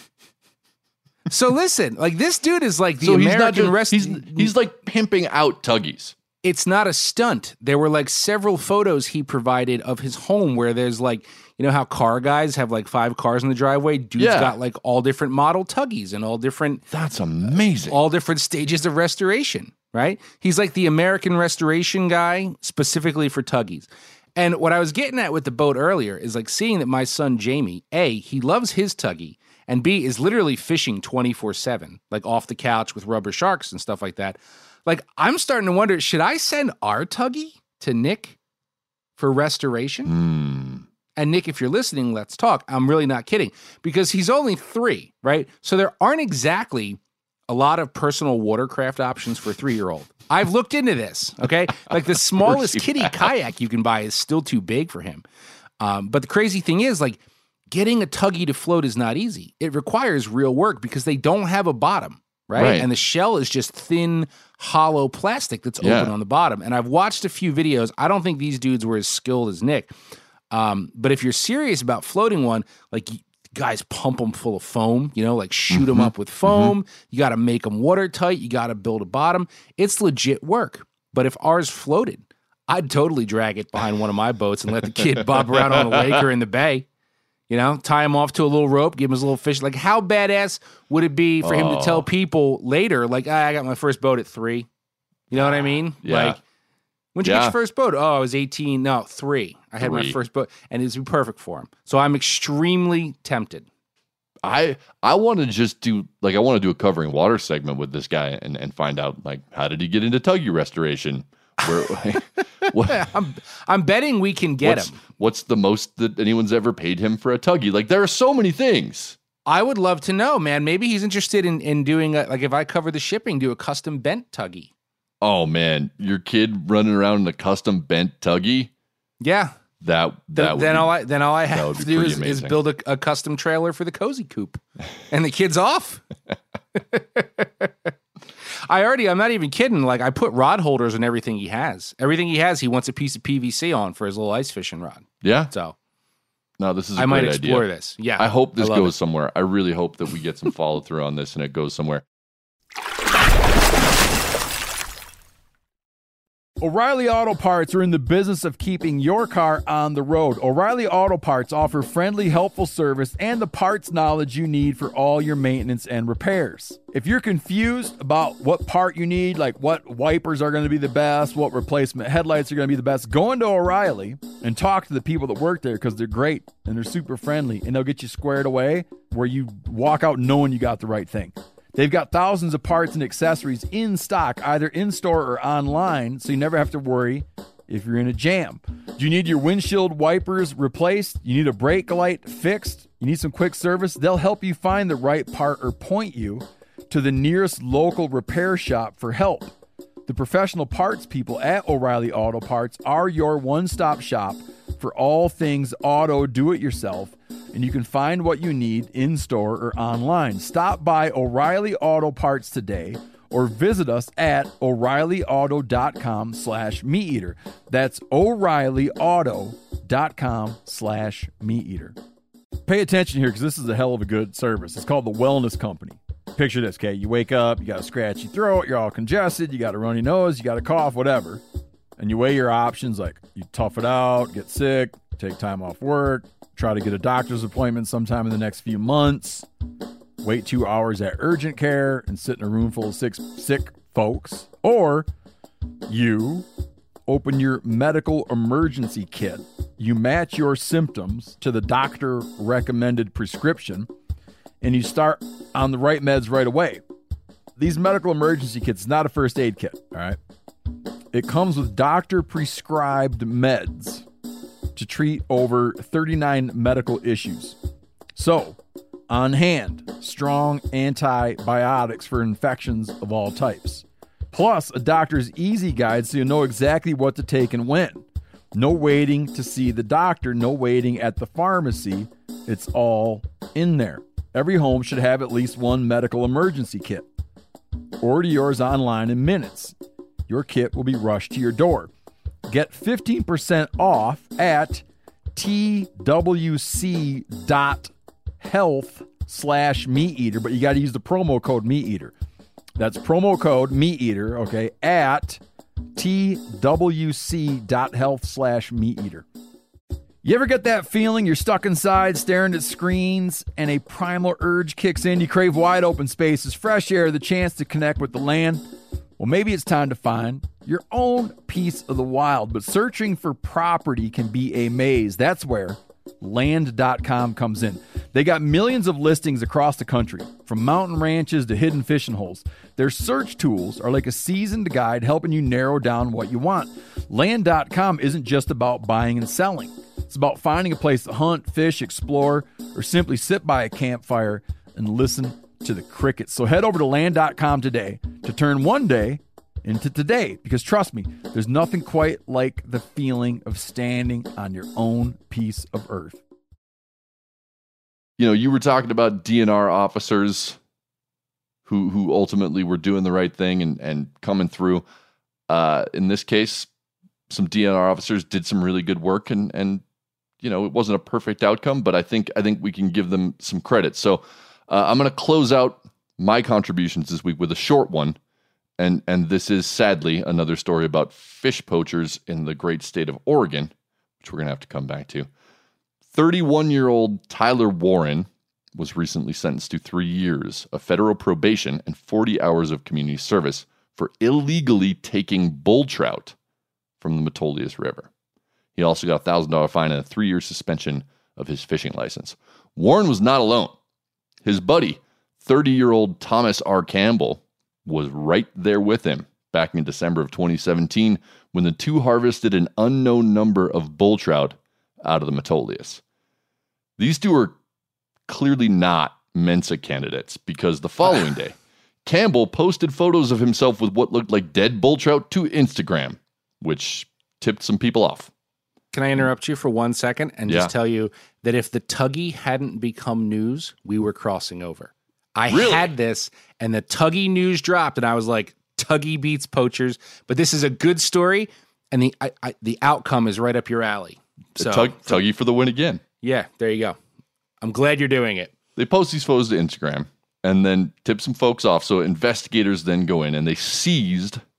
So listen, like, this dude is like the so he's American not just, rest. he's, he's like pimping out tuggies. It's not a stunt. There were like several photos he provided of his home where there's like, you know how car guys have like five cars in the driveway? Dude's Yeah. got like all different model tuggies and all different That's amazing. all different stages of restoration, right? He's like the American restoration guy specifically for tuggies. And what I was getting at with the boat earlier is like seeing that my son Jamie, A, he loves his tuggy, and B, is literally fishing twenty-four seven, like off the couch with rubber sharks and stuff like that. Like, I'm starting to wonder, should I send our tuggy to Nick for restoration? Mm. And Nick, if you're listening, let's talk. I'm really not kidding, because he's only three, right? So there aren't exactly a lot of personal watercraft options for a three-year-old. I've looked into this, okay? Like, the smallest you kiddie have. kayak you can buy is still too big for him. Um, but the crazy thing is, like, getting a tuggy to float is not easy. It requires real work because they don't have a bottom. Right? Right. And the shell is just thin, hollow plastic that's Yeah. open on the bottom. And I've watched a few videos. I don't think these dudes were as skilled as Nick. Um, but if you're serious about floating one, like, you guys pump them full of foam, you know, like shoot them up with foam. You got to make them watertight. You got to build a bottom. It's legit work. But if ours floated, I'd totally drag it behind one of my boats and let the kid bob around on a lake or in the bay. You know, tie him off to a little rope, give him his little fish. Like, how badass would it be for him to tell people later, like, ah, I got my first boat at three? You know what I mean? Yeah. Like, when'd you get Yeah. your first boat? Oh, I was eighteen. No, three. I had my Three. first boat, and it's perfect for him. So I'm extremely tempted. I I want to just do like I want to do a covering water segment with this guy and, and find out like how did he get into tuggy restoration? Where like, what, I'm I'm betting we can get what's, him. what's the most that anyone's ever paid him for a tuggy? Like there are so many things. I would love to know, man. Maybe he's interested in in doing a, like if I cover the shipping, do a custom bent tuggy. Oh man, your kid running around in a custom bent tuggy. Yeah. That Then, that would then be- all I then all I that have would to be do pretty is, is amazing. build a, a custom trailer for the cozy coop, and the kid's off. I already, I'm not even kidding. Like, I put rod holders in everything he has. Everything he has, he wants a piece of P V C on for his little ice fishing rod. yeah. So No, this is a I might great explore idea. this. Yeah, I hope this love goes it. somewhere. I really hope that we get some follow through on this and it goes somewhere. O'Reilly Auto Parts are in the business of keeping your car on the road. O'Reilly Auto Parts offer friendly, helpful service and the parts knowledge you need for all your maintenance and repairs. If you're confused about what part you need, like what wipers are going to be the best, what replacement headlights are going to be the best, go into O'Reilly and talk to the people that work there because they're great and they're super friendly and they'll get you squared away where you walk out knowing you got the right thing. They've got thousands of parts and accessories in stock, either in-store or online, so you never have to worry if you're in a jam. Do you need your windshield wipers replaced? You need a brake light fixed? You need some quick service? They'll help you find the right part or point you to the nearest local repair shop for help. The professional parts people at O'Reilly Auto Parts are your one-stop shop for all things auto do-it-yourself, and you can find what you need in-store or online. Stop by O'Reilly Auto Parts today or visit us at O'Reillyauto.com slash meat eater. That's O'Reillyauto.com slash meat eater. Pay attention here because this is a hell of a good service. It's called the Wellness Company. Picture this, okay? You wake up, you got a scratchy throat, you're all congested, you got a runny nose, you got a cough, whatever. And you weigh your options like you tough it out, get sick, take time off work, try to get a doctor's appointment sometime in the next few months, wait two hours at urgent care and sit in a room full of six sick folks, or you open your medical emergency kit. You match your symptoms to the doctor recommended prescription and you start on the right meds right away. These medical emergency kits is not a first aid kit, all right? It comes with doctor prescribed meds to treat over thirty-nine medical issues. So, on hand, strong antibiotics for infections of all types. Plus, a doctor's easy guide so you know exactly what to take and when. No waiting to see the doctor, no waiting at the pharmacy. It's all in there. Every home should have at least one medical emergency kit. Order yours online in minutes. Your kit will be rushed to your door. Get fifteen percent off at twc.health slash meat eater, but you got to use the promo code meat eater. That's promo code meat eater, okay, at twc.health slash meat eater. You ever get that feeling you're stuck inside staring at screens and a primal urge kicks in? You crave wide open spaces, fresh air, the chance to connect with the land. Well, maybe it's time to find your own piece of the wild, but searching for property can be a maze. That's where land dot com comes in. They got millions of listings across the country, from mountain ranches to hidden fishing holes. Their search tools are like a seasoned guide helping you narrow down what you want. land dot com isn't just about buying and selling. It's about finding a place to hunt, fish, explore, or simply sit by a campfire and listen to the crickets. So head over to land dot com today to turn one day into today, because trust me, there's nothing quite like the feeling of standing on your own piece of earth. You know, you were talking about D N R officers who who ultimately were doing the right thing and, and coming through. Uh, in this case, some D N R officers did some really good work, and and you know, it wasn't a perfect outcome, but I think I think we can give them some credit. So uh, I'm going to close out my contributions this week with a short one. And and this is sadly another story about fish poachers in the great state of Oregon, which we're going to have to come back to. thirty-one-year-old Tyler Warren was recently sentenced to three years of federal probation and forty hours of community service for illegally taking bull trout from the Metolius River. He also got a one thousand dollars fine and a three-year suspension of his fishing license. Warren was not alone. His buddy, thirty-year-old Thomas R. Campbell, was right there with him back in December of twenty seventeen when the two harvested an unknown number of bull trout out of the Metolius. These two are clearly not Mensa candidates because the following day, Campbell posted photos of himself with what looked like dead bull trout to Instagram, which tipped some people off. Can I interrupt you for one second and Yeah. just tell you that if the Tuggy hadn't become news, we were crossing over. I Really? had this, and the Tuggy news dropped, and I was like, Tuggy beats poachers. But this is a good story, and the I, I, the outcome is right up your alley. The So, tug, Tuggy for the win again. yeah, there you go. I'm glad you're doing it. They post these photos to Instagram and then tip some folks off. So investigators then go in and they seized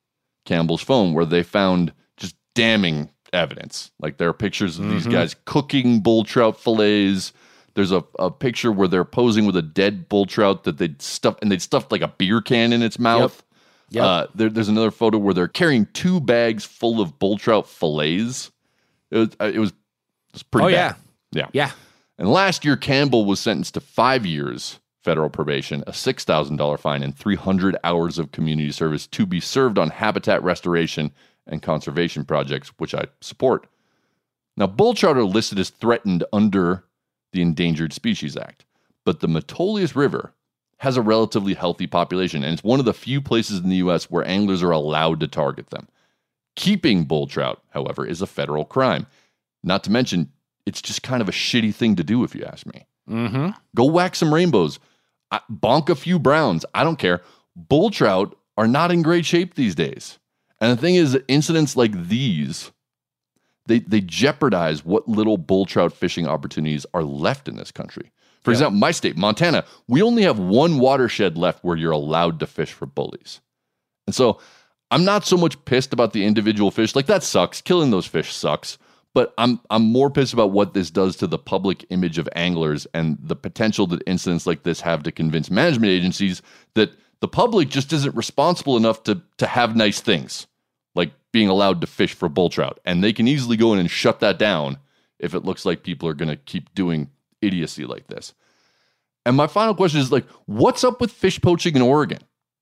Campbell's phone where they found just damning evidence. Like there are pictures of mm-hmm. these guys cooking bull trout fillets. There's a, a picture where they're posing with a dead bull trout that they'd stuffed, and they'd stuffed like a beer can in its mouth. Yep. Yep. Uh, there, there's another photo where they're carrying two bags full of bull trout fillets. It was, it was, it was pretty oh, bad. Yeah. Yeah. Yeah. And last year, Campbell was sentenced to five years federal probation, a six thousand dollars fine, and three hundred hours of community service to be served on habitat restoration and conservation projects, which I support. Now, bull trout are listed as threatened under the Endangered Species Act, but the Metolius River has a relatively healthy population, and it's one of the few places in the U S where anglers are allowed to target them. Keeping bull trout, however, is a federal crime. Not to mention, it's just kind of a shitty thing to do, if you ask me. Mm-hmm. Go whack some rainbows, bonk a few browns. I don't care. Bull trout are not in great shape these days. And the thing is that incidents like these, they they jeopardize what little bull trout fishing opportunities are left in this country. For yeah. example, my state, Montana, we only have one watershed left where you're allowed to fish for bullies. And so I'm not so much pissed about the individual fish. Like, that sucks. Killing those fish sucks. But I'm I'm more pissed about what this does to the public image of anglers and the potential that incidents like this have to convince management agencies that the public just isn't responsible enough to to have nice things, like being allowed to fish for bull trout. And they can easily go in and shut that down if it looks like people are going to keep doing idiocy like this. And my final question is, like, what's up with fish poaching in Oregon?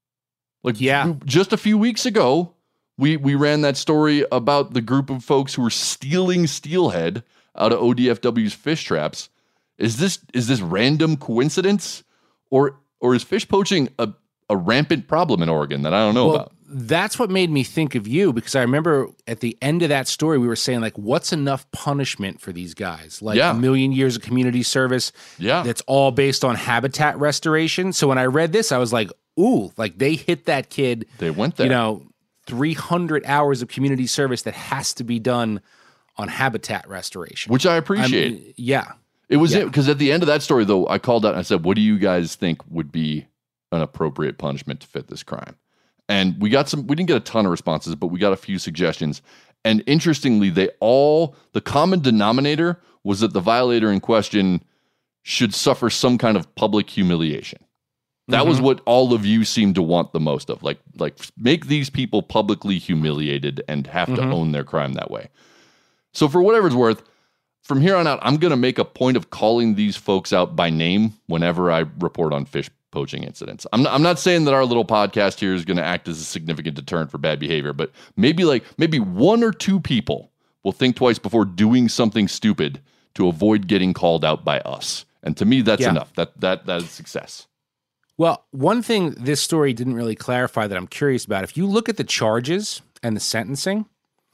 Like, yeah. just a few weeks ago, we we ran that story about the group of folks who were stealing steelhead out of O D F W's fish traps. Is this is this random coincidence, or or is fish poaching a, a rampant problem in Oregon that I don't know well, about? That's what made me think of you, because I remember at the end of that story, we were saying, like, what's enough punishment for these guys? Like yeah. a million years of community service. Yeah. That's all based on habitat restoration. So when I read this, I was like, ooh, like they hit that kid. They went there. You know, three hundred hours of community service that has to be done on habitat restoration. Which I appreciate. I mean, yeah. It was yeah. it, because at the end of that story, though, I called out and I said, what do you guys think would be an appropriate punishment to fit this crime? And we got some, we didn't get a ton of responses, but we got a few suggestions. And interestingly, they all, the common denominator was that the violator in question should suffer some kind of public humiliation. That mm-hmm. was what all of you seemed to want the most of. Like, like make these people publicly humiliated and have mm-hmm. to own their crime that way. So for whatever it's worth, from here on out, I'm going to make a point of calling these folks out by name whenever I report on fish poaching incidents. I'm not, I'm not saying that our little podcast here is going to act as a significant deterrent for bad behavior, but maybe like maybe one or two people will think twice before doing something stupid to avoid getting called out by us. And to me, that's yeah. enough. That that that is success. Well, one thing this story didn't really clarify that I'm curious about, if you look at the charges and the sentencing,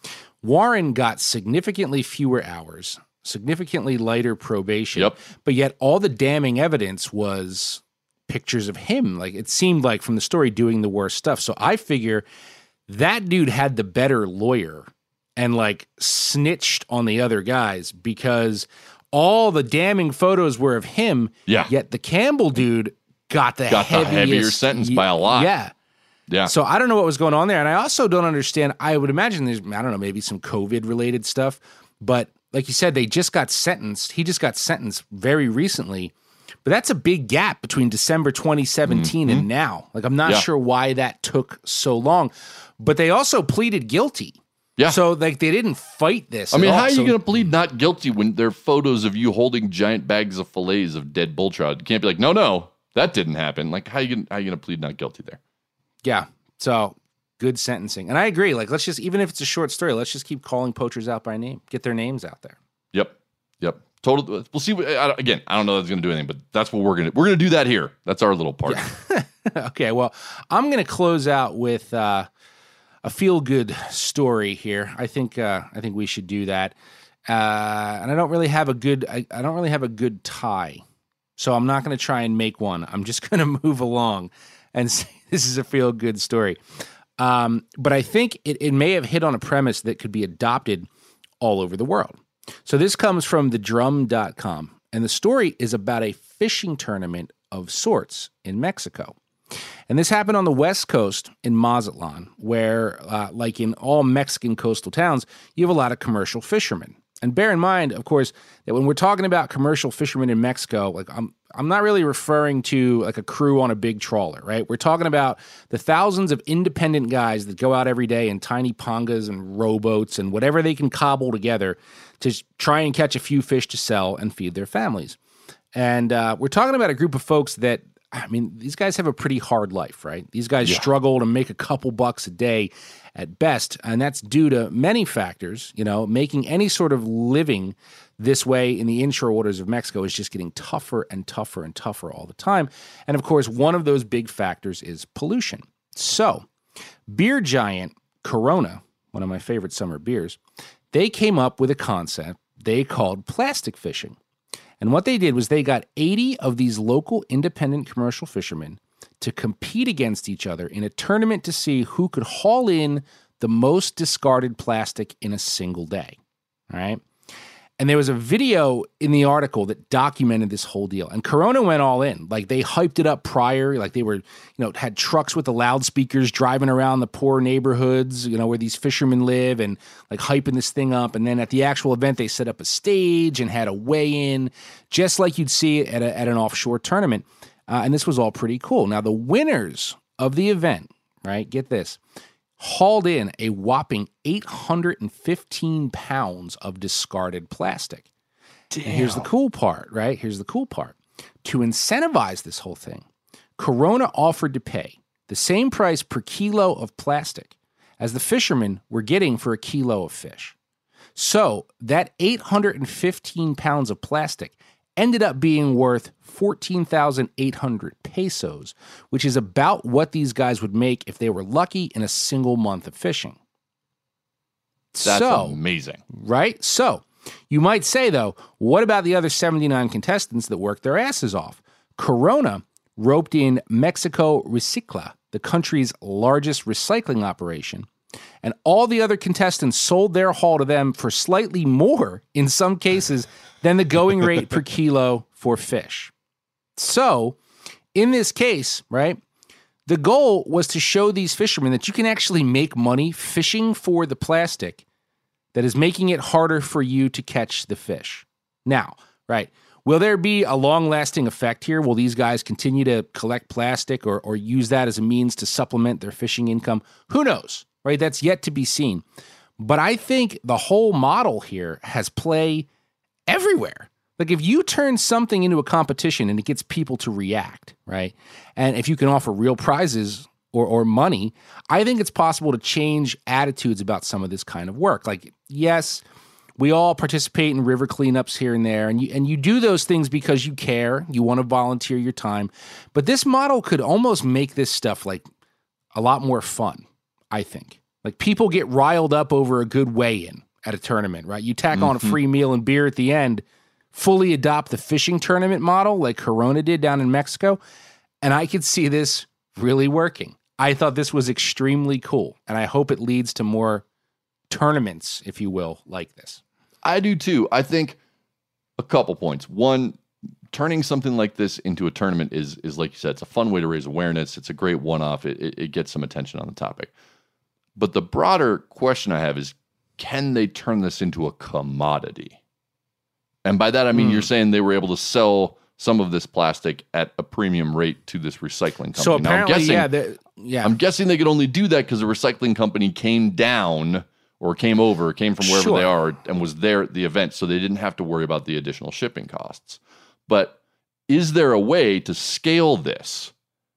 Warren got significantly fewer hours, significantly lighter probation, yep. but yet all the damning evidence was pictures of him. Like, it seemed like from the story doing the worst stuff. So I figure that dude had the better lawyer and like snitched on the other guys, because all the damning photos were of him. Yeah. Yet the Campbell dude got the got heaviest, the heavier sentence by a lot. Yeah. Yeah. So I don't know what was going on there. And I also don't understand. I would imagine there's, I don't know, maybe some COVID related stuff. But like you said, they just got sentenced. He just got sentenced very recently. But that's a big gap between December twenty seventeen mm-hmm. and now. Like, I'm not yeah. sure why that took so long. But they also pleaded guilty. Yeah. So, like, they didn't fight this. I mean, at all. how are you So- going to plead not guilty when there are photos of you holding giant bags of fillets of dead bull trout? You can't be like, no, no, that didn't happen. Like, how are you gonna, how are you going to plead not guilty there? Yeah. So, good sentencing. And I agree. Like, let's just, even if it's a short story, let's just keep calling poachers out by name. Get their names out there. Yep. Yep. Total. We'll see. What, I, again, I don't know if it's going to do anything, but that's what we're going to, we're going to do that here. That's our little part. Yeah. Okay. Well, I'm going to close out with uh, a feel-good story here. I think, uh, I think we should do that. Uh, and I don't really have a good, I, I don't really have a good tie. So I'm not going to try and make one. I'm just going to move along and say this is a feel-good story. Um, but I think it, it may have hit on a premise that could be adopted all over the world. So this comes from the drum dot com, and the story is about a fishing tournament of sorts in Mexico. And this happened on the West Coast in Mazatlan, where, uh, like in all Mexican coastal towns, you have a lot of commercial fishermen. And bear in mind, of course, that when we're talking about commercial fishermen in Mexico, like I'm I'm not really referring to like a crew on a big trawler, right? We're talking about the thousands of independent guys that go out every day in tiny pangas and rowboats and whatever they can cobble together to try and catch a few fish to sell and feed their families. And uh, we're talking about a group of folks that, I mean, these guys have a pretty hard life, right? These guys yeah. struggle to make a couple bucks a day at best, and that's due to many factors. You know, making any sort of living this way in the inshore waters of Mexico is just getting tougher and tougher and tougher all the time. And of course, one of those big factors is pollution. So, beer giant Corona, one of my favorite summer beers, they came up with a concept they called plastic fishing. And what they did was they got eighty of these local independent commercial fishermen to compete against each other in a tournament to see who could haul in the most discarded plastic in a single day. All right. And there was a video in the article that documented this whole deal. And Corona went all in. Like, they hyped it up prior. Like, they were, you know, had trucks with the loudspeakers driving around the poor neighborhoods, you know, where these fishermen live, and like hyping this thing up. And then at the actual event, they set up a stage and had a weigh-in, just like you'd see at, a, at an offshore tournament. Uh, and this was all pretty cool. Now, the winners of the event, right, get this, hauled in a whopping eight hundred fifteen pounds of discarded plastic. Damn. And here's the cool part, right? Here's the cool part. To incentivize this whole thing, Corona offered to pay the same price per kilo of plastic as the fishermen were getting for a kilo of fish. So that eight hundred fifteen pounds of plastic ended up being worth fourteen thousand eight hundred pesos, which is about what these guys would make if they were lucky in a single month of fishing. That's so, amazing. Right? So, you might say, though, what about the other seventy-nine contestants that worked their asses off? Corona roped in Mexico Recicla, the country's largest recycling operation, and all the other contestants sold their haul to them for slightly more, in some cases, than the going rate per kilo for fish. So, in this case, right, the goal was to show these fishermen that you can actually make money fishing for the plastic that is making it harder for you to catch the fish. Now, right, will there be a long-lasting effect here? Will these guys continue to collect plastic or, or use that as a means to supplement their fishing income? Who knows, right? That's yet to be seen. But I think the whole model here has play everywhere. Like, if you turn something into a competition and it gets people to react, right? And if you can offer real prizes or, or money, I think it's possible to change attitudes about some of this kind of work. Like, yes, we all participate in river cleanups here and there, and you, and you do those things because you care, you want to volunteer your time. But this model could almost make this stuff like a lot more fun, I think. Like, people get riled up over a good weigh-in at a tournament, right? You tack mm-hmm. on a free meal and beer at the end, fully adopt the fishing tournament model like Corona did down in Mexico, and I could see this really working. I thought this was extremely cool, and I hope it leads to more tournaments, if you will, like this. I do too. I think a couple points. One, turning something like this into a tournament is, is like you said, it's a fun way to raise awareness. It's a great one-off. It, it, it gets some attention on the topic. But the broader question I have is, can they turn this into a commodity? And by that, I mean, mm. you're saying they were able to sell some of this plastic at a premium rate to this recycling company. So apparently, now, I'm guessing, yeah, yeah. I'm guessing they could only do that because the recycling company came down or came over, came from wherever sure. they are, and was there at the event, so they didn't have to worry about the additional shipping costs. But is there a way to scale this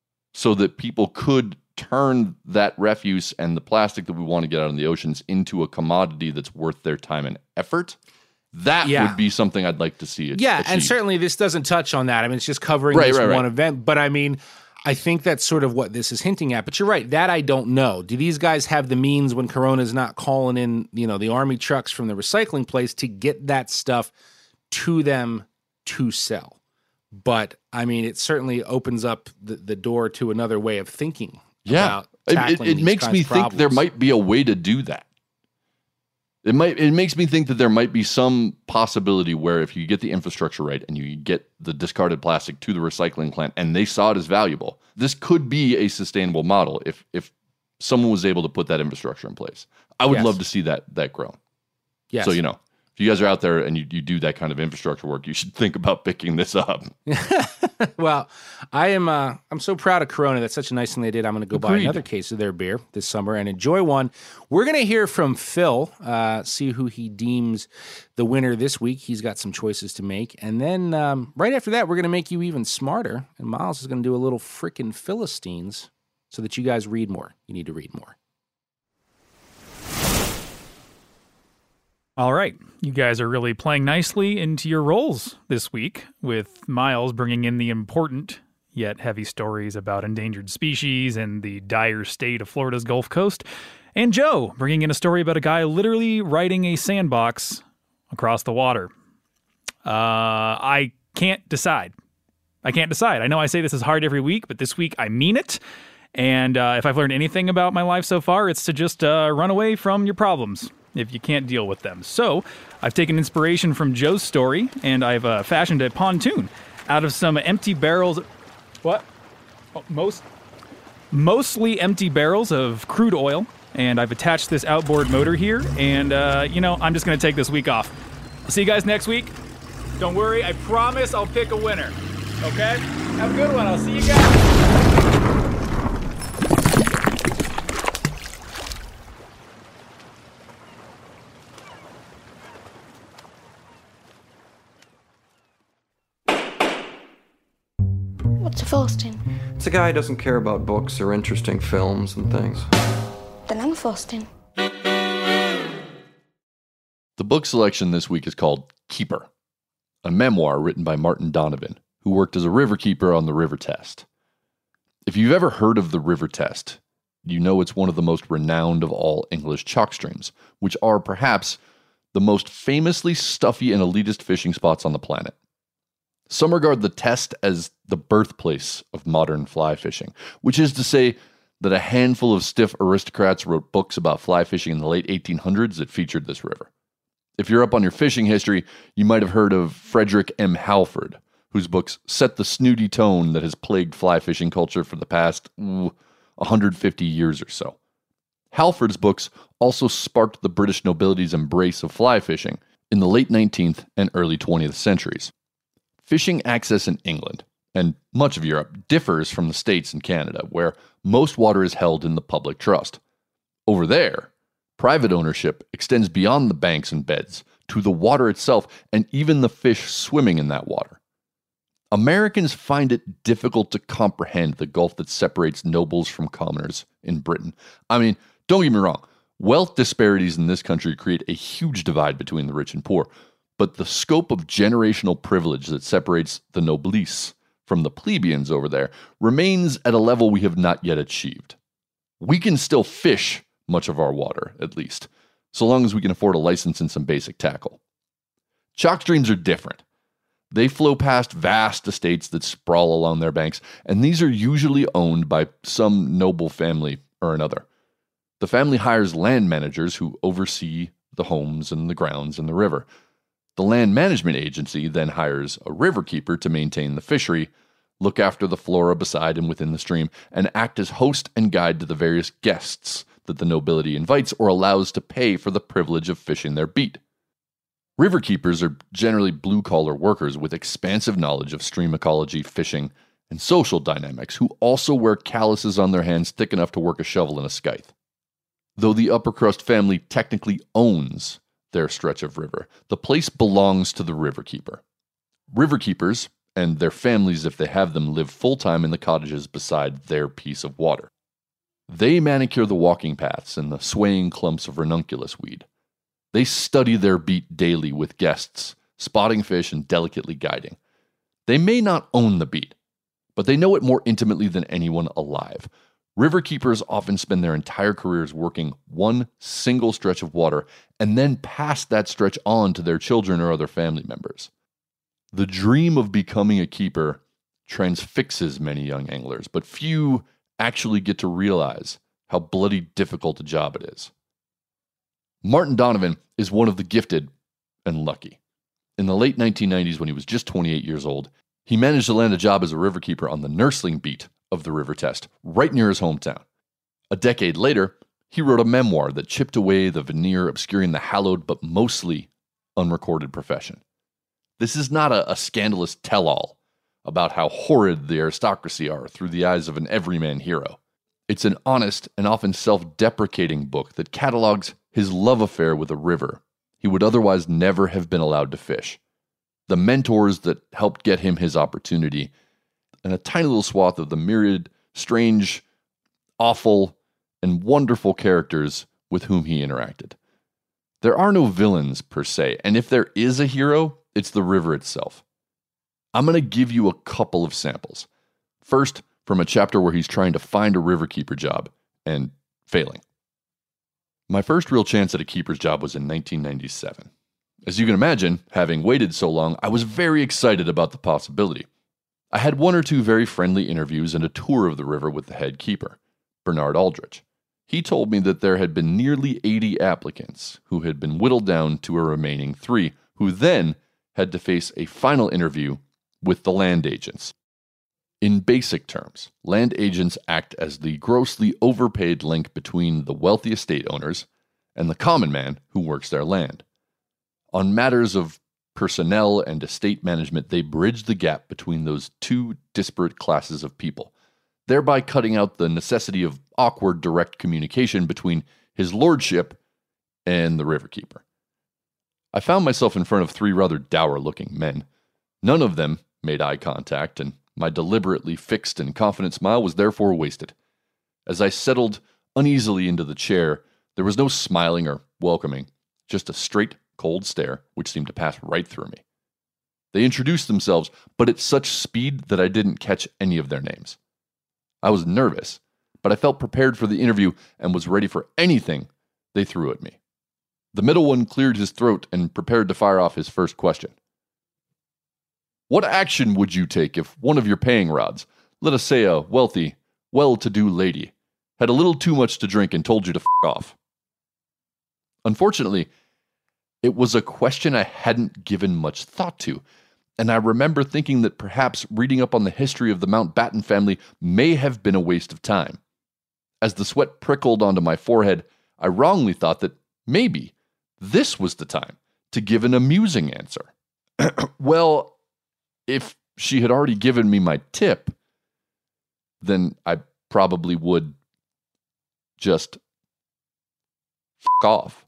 so that people could turn that refuse and the plastic that we want to get out in the oceans into a commodity that's worth their time and effort? That yeah. would be something I'd like to see. Yeah, achieved. And certainly this doesn't touch on that. I mean, it's just covering right, this right, one right. event. But I mean, I think that's sort of what this is hinting at. But you're right, that I don't know. Do these guys have the means when Corona's not calling in, you know, the army trucks from the recycling place to get that stuff to them to sell? But I mean, it certainly opens up the, the door to another way of thinking. Yeah, about it, it, it makes me think there might be a way to do that. It might. It makes me think that there might be some possibility where if you get the infrastructure right and you get the discarded plastic to the recycling plant and they saw it as valuable, this could be a sustainable model if if someone was able to put that infrastructure in place. I would Yes. love to see that that grow. Yes. So, you know, if you guys are out there and you, you do that kind of infrastructure work, you should think about picking this up. Well, I am uh, I'm so proud of Corona. That's such a nice thing they did. I'm going to go buy Agreed. another case of their beer this summer and enjoy one. We're going to hear from Phil, uh, see who he deems the winner this week. He's got some choices to make. And then um, right after that, we're going to make you even smarter. And Miles is going to do a little frickin' Philistines so that you guys read more. You need to read more. All right. You guys are really playing nicely into your roles this week, with Miles bringing in the important yet heavy stories about endangered species and the dire state of Florida's Gulf Coast, and Joe bringing in a story about a guy literally riding a sandbox across the water. Uh, I can't decide. I can't decide. I know I say this is hard every week, but this week I mean it. And uh, if I've learned anything about my life so far, it's to just uh, run away from your problems if you can't deal with them. So I've taken inspiration from Joe's story, and I've uh, fashioned a pontoon out of some empty barrels. What? Oh, most, mostly empty barrels of crude oil, and I've attached this outboard motor here, and, uh, you know, I'm just going to take this week off. I'll see you guys next week. Don't worry, I promise I'll pick a winner. Okay? Have a good one. I'll see you guys. What's a Philistine? It's a guy who doesn't care about books or interesting films and things. Then I'm a Philistine. The book selection this week is called Keeper, a memoir written by Martin Donovan, who worked as a river keeper on the River Test. If you've ever heard of the River Test, you know it's one of the most renowned of all English chalk streams, which are perhaps the most famously stuffy and elitist fishing spots on the planet. Some regard the Test as the birthplace of modern fly fishing, which is to say that a handful of stiff aristocrats wrote books about fly fishing in the late eighteen hundreds that featured this river. If you're up on your fishing history, you might have heard of Frederick M. Halford, whose books set the snooty tone that has plagued fly fishing culture for the past ooh, one hundred fifty years or so. Halford's books also sparked the British nobility's embrace of fly fishing in the late nineteenth and early twentieth centuries. Fishing access in England, and much of Europe, differs from the States and Canada, where most water is held in the public trust. Over there, private ownership extends beyond the banks and beds to the water itself and even the fish swimming in that water. Americans find it difficult to comprehend the gulf that separates nobles from commoners in Britain. I mean, don't get me wrong, wealth disparities in this country create a huge divide between the rich and poor, but the scope of generational privilege that separates the noblesse from the plebeians over there remains at a level we have not yet achieved. We can still fish much of our water, at least, so long as we can afford a license and some basic tackle. Chalk streams are different. They flow past vast estates that sprawl along their banks, and these are usually owned by some noble family or another. The family hires land managers who oversee the homes and the grounds and the river. The land management agency then hires a river keeper to maintain the fishery, look after the flora beside and within the stream, and act as host and guide to the various guests that the nobility invites or allows to pay for the privilege of fishing their beat. River keepers are generally blue-collar workers with expansive knowledge of stream ecology, fishing, and social dynamics who also wear calluses on their hands thick enough to work a shovel and a scythe. Though the upper crust family technically owns their stretch of river, the place belongs to the river keeper. River keepers, and their families if they have them, live full-time in the cottages beside their piece of water. They manicure the walking paths and the swaying clumps of ranunculus weed. They study their beat daily with guests, spotting fish and delicately guiding. They may not own the beat, but they know it more intimately than anyone alive. River keepers often spend their entire careers working one single stretch of water and then pass that stretch on to their children or other family members. The dream of becoming a keeper transfixes many young anglers, but few actually get to realize how bloody difficult a job it is. Martin Donovan is one of the gifted and lucky. In the late nineteen nineties, when he was just twenty-eight years old, he managed to land a job as a riverkeeper on the Nursling beat of the River Test, right near his hometown. A decade later, he wrote a memoir that chipped away the veneer obscuring the hallowed but mostly unrecorded profession. This is not a, a scandalous tell-all about how horrid the aristocracy are through the eyes of an everyman hero. It's an honest and often self-deprecating book that catalogs his love affair with a river he would otherwise never have been allowed to fish, the mentors that helped get him his opportunity, and a tiny little swath of the myriad, strange, awful, and wonderful characters with whom he interacted. There are no villains per se, and if there is a hero, it's the river itself. I'm going to give you a couple of samples. First, from a chapter where he's trying to find a riverkeeper job and failing. My first real chance at a keeper's job was in nineteen ninety-seven. As you can imagine, having waited so long, I was very excited about the possibility. I had one or two very friendly interviews and a tour of the river with the head keeper, Bernard Aldrich. He told me that there had been nearly eighty applicants who had been whittled down to a remaining three, who then had to face a final interview with the land agents. In basic terms, land agents act as the grossly overpaid link between the wealthy estate owners and the common man who works their land. On matters of personnel and estate management, they bridge the gap between those two disparate classes of people, thereby cutting out the necessity of awkward direct communication between his lordship and the riverkeeper. I found myself in front of three rather dour-looking men. None of them made eye contact, and my deliberately fixed and confident smile was therefore wasted. As I settled uneasily into the chair, there was no smiling or welcoming, just a straight, cold stare which seemed to pass right through me. They introduced themselves, but at such speed that I didn't catch any of their names. I was nervous, but I felt prepared for the interview and was ready for anything they threw at me. The middle one cleared his throat and prepared to fire off his first question. What action would you take if one of your paying rods, let us say a wealthy, well-to-do lady, had a little too much to drink and told you to f*** off? Unfortunately, it was a question I hadn't given much thought to, and I remember thinking that perhaps reading up on the history of the Mountbatten family may have been a waste of time. As the sweat prickled onto my forehead, I wrongly thought that maybe this was the time to give an amusing answer. Well, if she had already given me my tip, then I probably would just f*** off.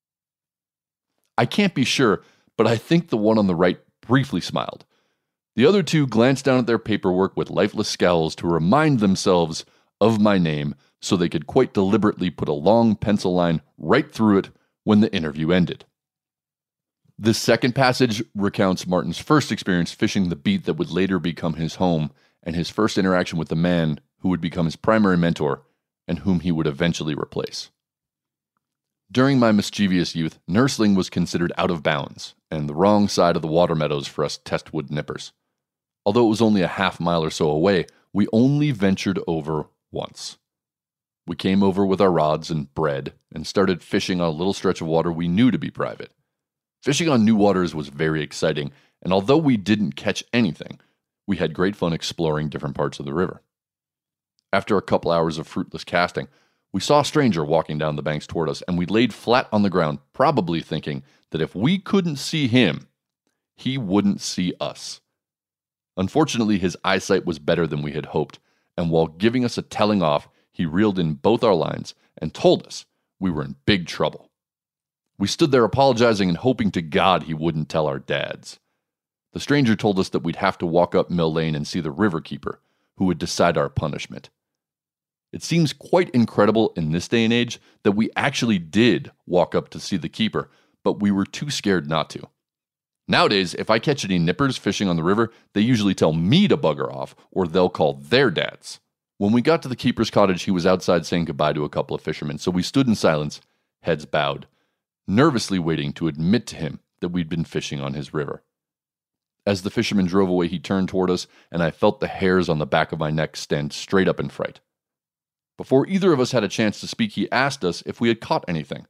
I can't be sure, but I think the one on the right briefly smiled. The other two glanced down at their paperwork with lifeless scowls to remind themselves of my name so they could quite deliberately put a long pencil line right through it when the interview ended. This second passage recounts Martin's first experience fishing the beat that would later become his home and his first interaction with the man who would become his primary mentor and whom he would eventually replace. During my mischievous youth, nursling was considered out of bounds and the wrong side of the water meadows for us testwood nippers. Although it was only a half mile or so away, we only ventured over once. We came over with our rods and bread and started fishing on a little stretch of water we knew to be private. Fishing on new waters was very exciting, and although we didn't catch anything, we had great fun exploring different parts of the river. After a couple hours of fruitless casting, we saw a stranger walking down the banks toward us, and we laid flat on the ground, probably thinking that if we couldn't see him, he wouldn't see us. Unfortunately, his eyesight was better than we had hoped, and while giving us a telling off, he reeled in both our lines and told us we were in big trouble. We stood there apologizing and hoping to God he wouldn't tell our dads. The stranger told us that we'd have to walk up Mill Lane and see the riverkeeper, who would decide our punishment. It seems quite incredible in this day and age that we actually did walk up to see the keeper, but we were too scared not to. Nowadays, if I catch any nippers fishing on the river, they usually tell me to bugger off, or they'll call their dads. When we got to the keeper's cottage, he was outside saying goodbye to a couple of fishermen, so we stood in silence, heads bowed, nervously waiting to admit to him that we'd been fishing on his river. As the fisherman drove away, he turned toward us, and I felt the hairs on the back of my neck stand straight up in fright. Before either of us had a chance to speak, he asked us if we had caught anything.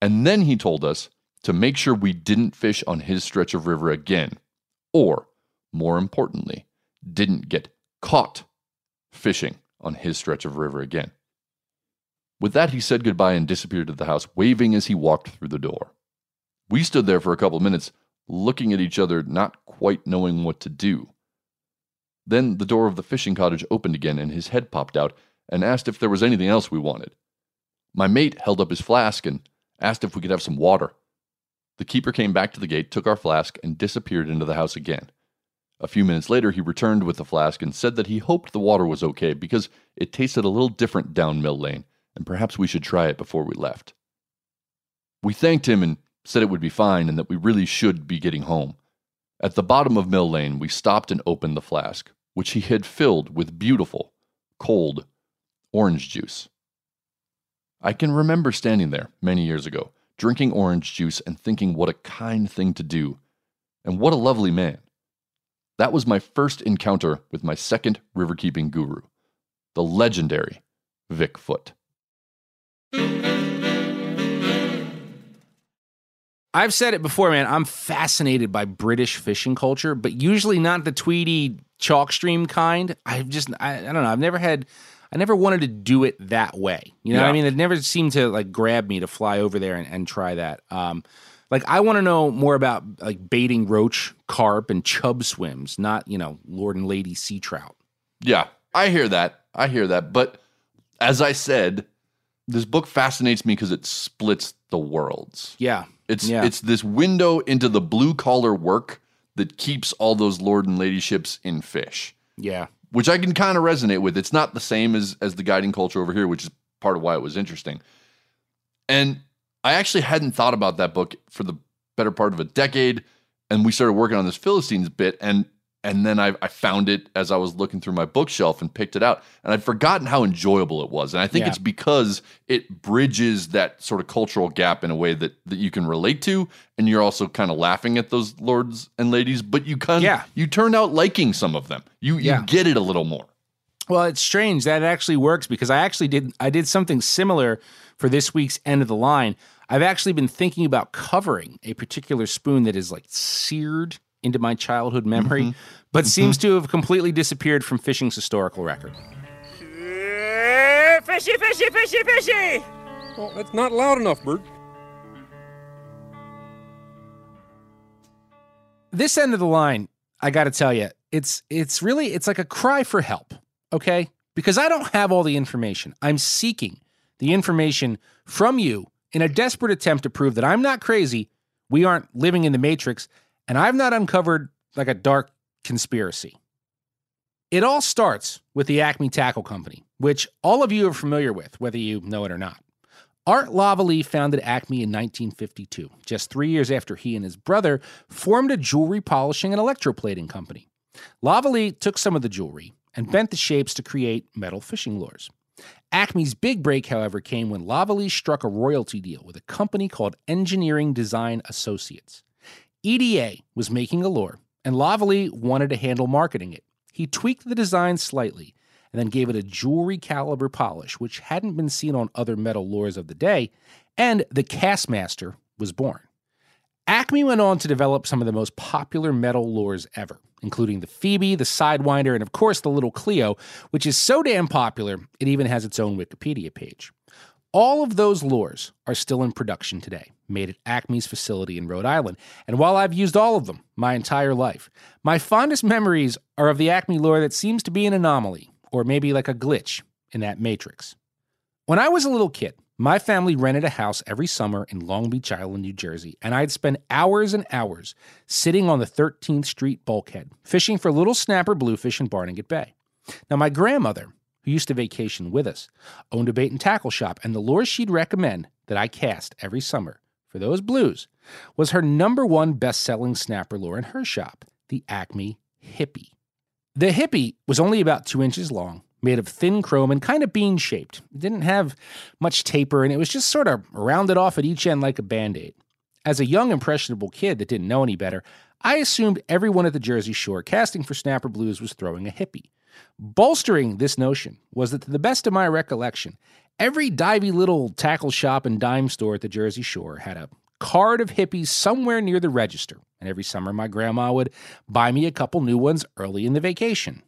And then he told us to make sure we didn't fish on his stretch of river again, or, more importantly, didn't get caught fishing on his stretch of river again. With that, he said goodbye and disappeared to the house, waving as he walked through the door. We stood there for a couple of minutes, looking at each other, not quite knowing what to do. Then the door of the fishing cottage opened again, and his head popped out and asked if there was anything else we wanted. My mate held up his flask and asked if we could have some water. The keeper came back to the gate, took our flask, and disappeared into the house again. A few minutes later, he returned with the flask and said that he hoped the water was okay because it tasted a little different down Mill Lane, and perhaps we should try it before we left. We thanked him and said it would be fine and that we really should be getting home. At the bottom of Mill Lane, we stopped and opened the flask, which he had filled with beautiful, cold orange juice. I can remember standing there many years ago, drinking orange juice and thinking what a kind thing to do, and what a lovely man. That was my first encounter with my second riverkeeping guru, the legendary Vic Foot. I've said it before, man. I'm fascinated by British fishing culture, but usually not the Tweedy chalk stream kind. I've just, I, I don't know. I've never had, I never wanted to do it that way. You know Yeah. what I mean? It never seemed to like grab me to fly over there and, and try that. Um, like I want to know more about like baiting roach, carp, and chub swims, not, you know, Lord and Lady sea trout. Yeah, I hear that. I hear that. But as I said, this book fascinates me because it splits the worlds. Yeah. It's yeah. it's this window into the blue collar work that keeps all those lord and lady ships in fish. Yeah. Which I can kind of resonate with. It's not the same as as the guiding culture over here, which is part of why it was interesting. And I actually hadn't thought about that book for the better part of a decade, and we started working on this Philistines bit, and and then I, I found it as I was looking through my bookshelf and picked it out, and I'd forgotten how enjoyable it was. And I think Yeah. it's because it bridges that sort of cultural gap in a way that, that you can relate to, and you're also kind of laughing at those lords and ladies, but you kind Yeah. you turn out liking some of them. You you Yeah. get it a little more. Well, it's strange that it actually works because I actually did I did something similar for this week's End of the Line. I've actually been thinking about covering a particular spoon that is like seared into my childhood memory, Mm-hmm. but seems to have completely disappeared from fishing's historical record. Fishy, fishy, fishy, fishy! Oh, that's not loud enough, Bert. This End of the Line, I got to tell you, it's it's really it's like a cry for help, okay? Because I don't have all the information. I'm seeking the information from you in a desperate attempt to prove that I'm not crazy, we aren't living in the Matrix, and I've not uncovered like a dark conspiracy. It all starts with the Acme Tackle Company, which all of you are familiar with, whether you know it or not. Art Lavallee founded Acme in nineteen fifty-two, just three years after he and his brother formed a jewelry polishing and electroplating company. Lavallee took some of the jewelry and bent the shapes to create metal fishing lures. Acme's big break, however, came when Lavallee struck a royalty deal with a company called Engineering Design Associates. E D A was making a lure, and Lavallee wanted to handle marketing it. He tweaked the design slightly and then gave it a jewelry caliber polish, which hadn't been seen on other metal lures of the day, and the Castmaster was born. Acme went on to develop some of the most popular metal lures ever, including the Phoebe, the Sidewinder, and of course the little Cleo, which is so damn popular it even has its own Wikipedia page. All of those lures are still in production today, made at Acme's facility in Rhode Island, and while I've used all of them my entire life, my fondest memories are of the Acme lure that seems to be an anomaly, or maybe like a glitch in that matrix. When I was a little kid, my family rented a house every summer in Long Beach Island, New Jersey, and I'd spend hours and hours sitting on the thirteenth Street bulkhead, fishing for little snapper bluefish in Barnegat Bay. Now, my grandmother, who used to vacation with us, owned a bait and tackle shop, and the lure she'd recommend that I cast every summer for those blues was her number one best-selling snapper lure in her shop, the Acme Hippie. The Hippie was only about two inches long, made of thin chrome and kind of bean-shaped. It didn't have much taper, and it was just sort of rounded off at each end like a Band-Aid. As a young, impressionable kid that didn't know any better, I assumed everyone at the Jersey Shore casting for snapper blues was throwing a Hippie, Bolstering this notion was that, to the best of my recollection, every divey little tackle shop and dime store at the Jersey Shore had a card of hippies somewhere near the register, and every summer my grandma would buy me a couple new ones early in the vacation.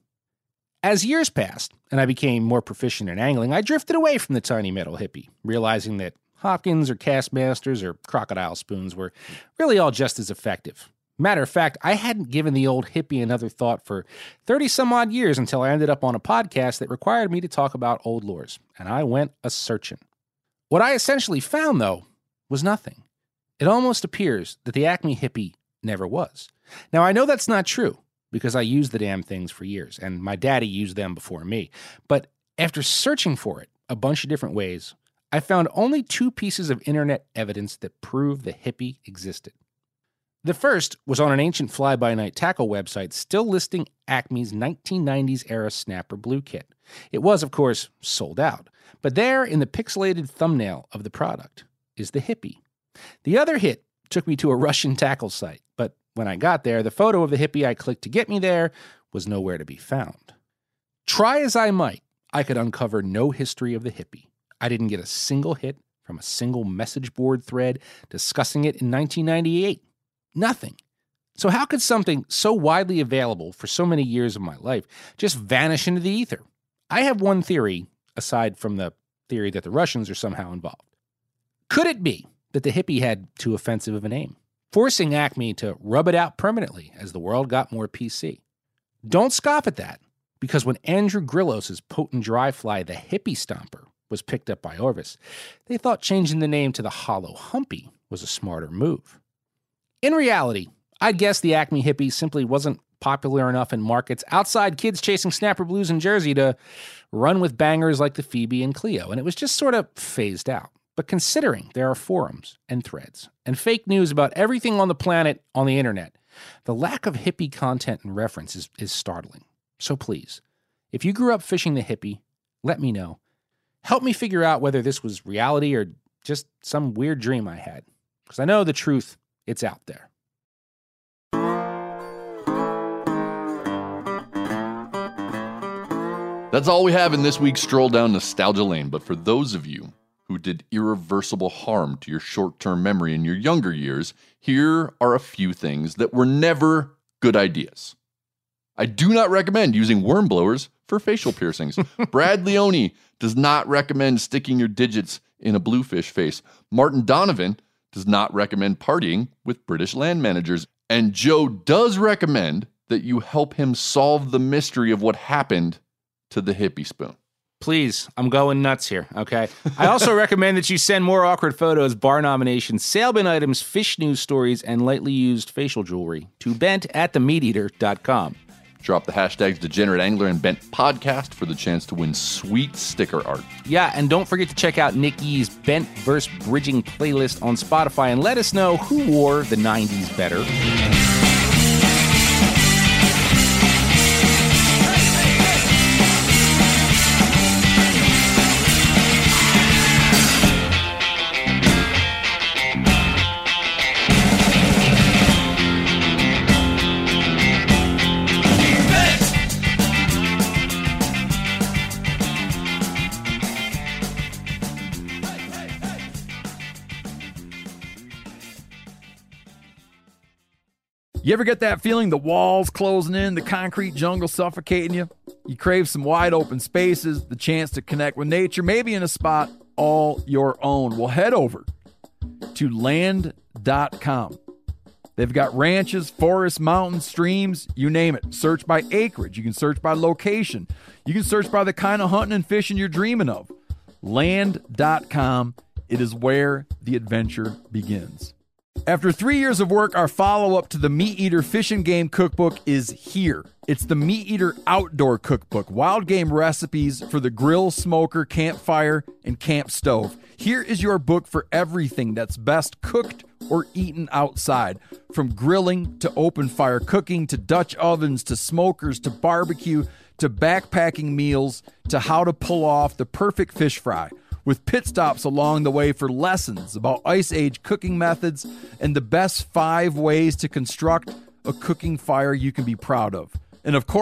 As years passed, and I became more proficient in angling, I drifted away from the tiny metal hippie, realizing that Hopkins or Castmasters or crocodile spoons were really all just as effective. Matter of fact, I hadn't given the old hippie another thought for thirty-some-odd years until I ended up on a podcast that required me to talk about old lures, and I went a-searching. What I essentially found, though, was nothing. It almost appears that the Acme hippie never was. Now, I know that's not true, because I used the damn things for years, and my daddy used them before me. But after searching for it a bunch of different ways, I found only two pieces of internet evidence that prove the hippie existed. The first was on an ancient fly-by-night tackle website still listing Acme's nineteen nineties era Snapper Blue kit. It was, of course, sold out, but there in the pixelated thumbnail of the product is the hippie. The other hit took me to a Russian tackle site, but when I got there, the photo of the hippie I clicked to get me there was nowhere to be found. Try as I might, I could uncover no history of the hippie. I didn't get a single hit from a single message board thread discussing it in nineteen ninety-eight. Nothing. So how could something so widely available for so many years of my life just vanish into the ether? I have one theory, aside from the theory that the Russians are somehow involved. Could it be that the hippie had too offensive of a name, forcing Acme to rub it out permanently as the world got more P C? Don't scoff at that, because when Andrew Grillos' potent dry fly, the Hippie Stomper, was picked up by Orvis, they thought changing the name to the Hollow Humpy was a smarter move. In reality, I'd guess the Acme hippie simply wasn't popular enough in markets outside kids chasing Snapper Blues in Jersey to run with bangers like the Phoebe and Cleo, and it was just sort of phased out. But considering there are forums and threads and fake news about everything on the planet on the internet, the lack of hippie content and reference is, is startling. So please, if you grew up fishing the hippie, let me know. Help me figure out whether this was reality or just some weird dream I had. Because I know the truth, it's out there. That's all we have in this week's stroll down nostalgia lane. But for those of you who did irreversible harm to your short-term memory in your younger years, here are a few things that were never good ideas. I do not recommend using worm blowers for facial piercings. Brad Leone does not recommend sticking your digits in a bluefish face. Martin Donovan does not recommend partying with British land managers. And Joe does recommend that you help him solve the mystery of what happened to the hippie spoon. Please, I'm going nuts here, okay? I also recommend that you send more awkward photos, bar nominations, sale bin items, fish news stories, and lightly used facial jewelry to bent at the meat eater dot com. Drop the hashtags Degenerate Angler and Bent Podcast for the chance to win sweet sticker art. Yeah, and don't forget to check out Nick Yee's Bent versus Bridging playlist on Spotify and let us know who wore the nineties better. You ever get that feeling the walls closing in, the concrete jungle suffocating you? You crave some wide open spaces, the chance to connect with nature, maybe in a spot all your own. Well, head over to land dot com. They've got ranches, forests, mountains, streams, you name it. Search by acreage. You can search by location. You can search by the kind of hunting and fishing you're dreaming of. land dot com. It is where the adventure begins. After three years of work, our follow-up to the Meat Eater Fish and Game Cookbook is here. It's the Meat Eater Outdoor Cookbook, wild game recipes for the grill, smoker, campfire, and camp stove. Here is your book for everything that's best cooked or eaten outside, from grilling to open fire cooking to Dutch ovens to smokers to barbecue to backpacking meals to how to pull off the perfect fish fry, with pit stops along the way for lessons about Ice Age cooking methods and the best five ways to construct a cooking fire you can be proud of. And of course,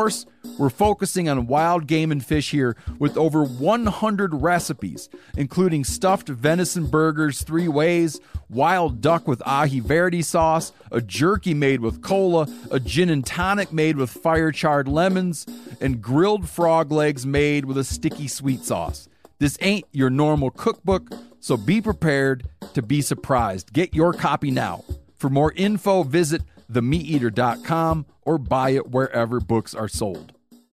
We're focusing on wild game and fish here with over one hundred recipes, including stuffed venison burgers three ways, wild duck with ahi verde sauce, a jerky made with cola, a gin and tonic made with fire-charred lemons, and grilled frog legs made with a sticky sweet sauce. This ain't your normal cookbook, so be prepared to be surprised. Get your copy now. For more info, visit the meat eater dot com or buy it wherever books are sold.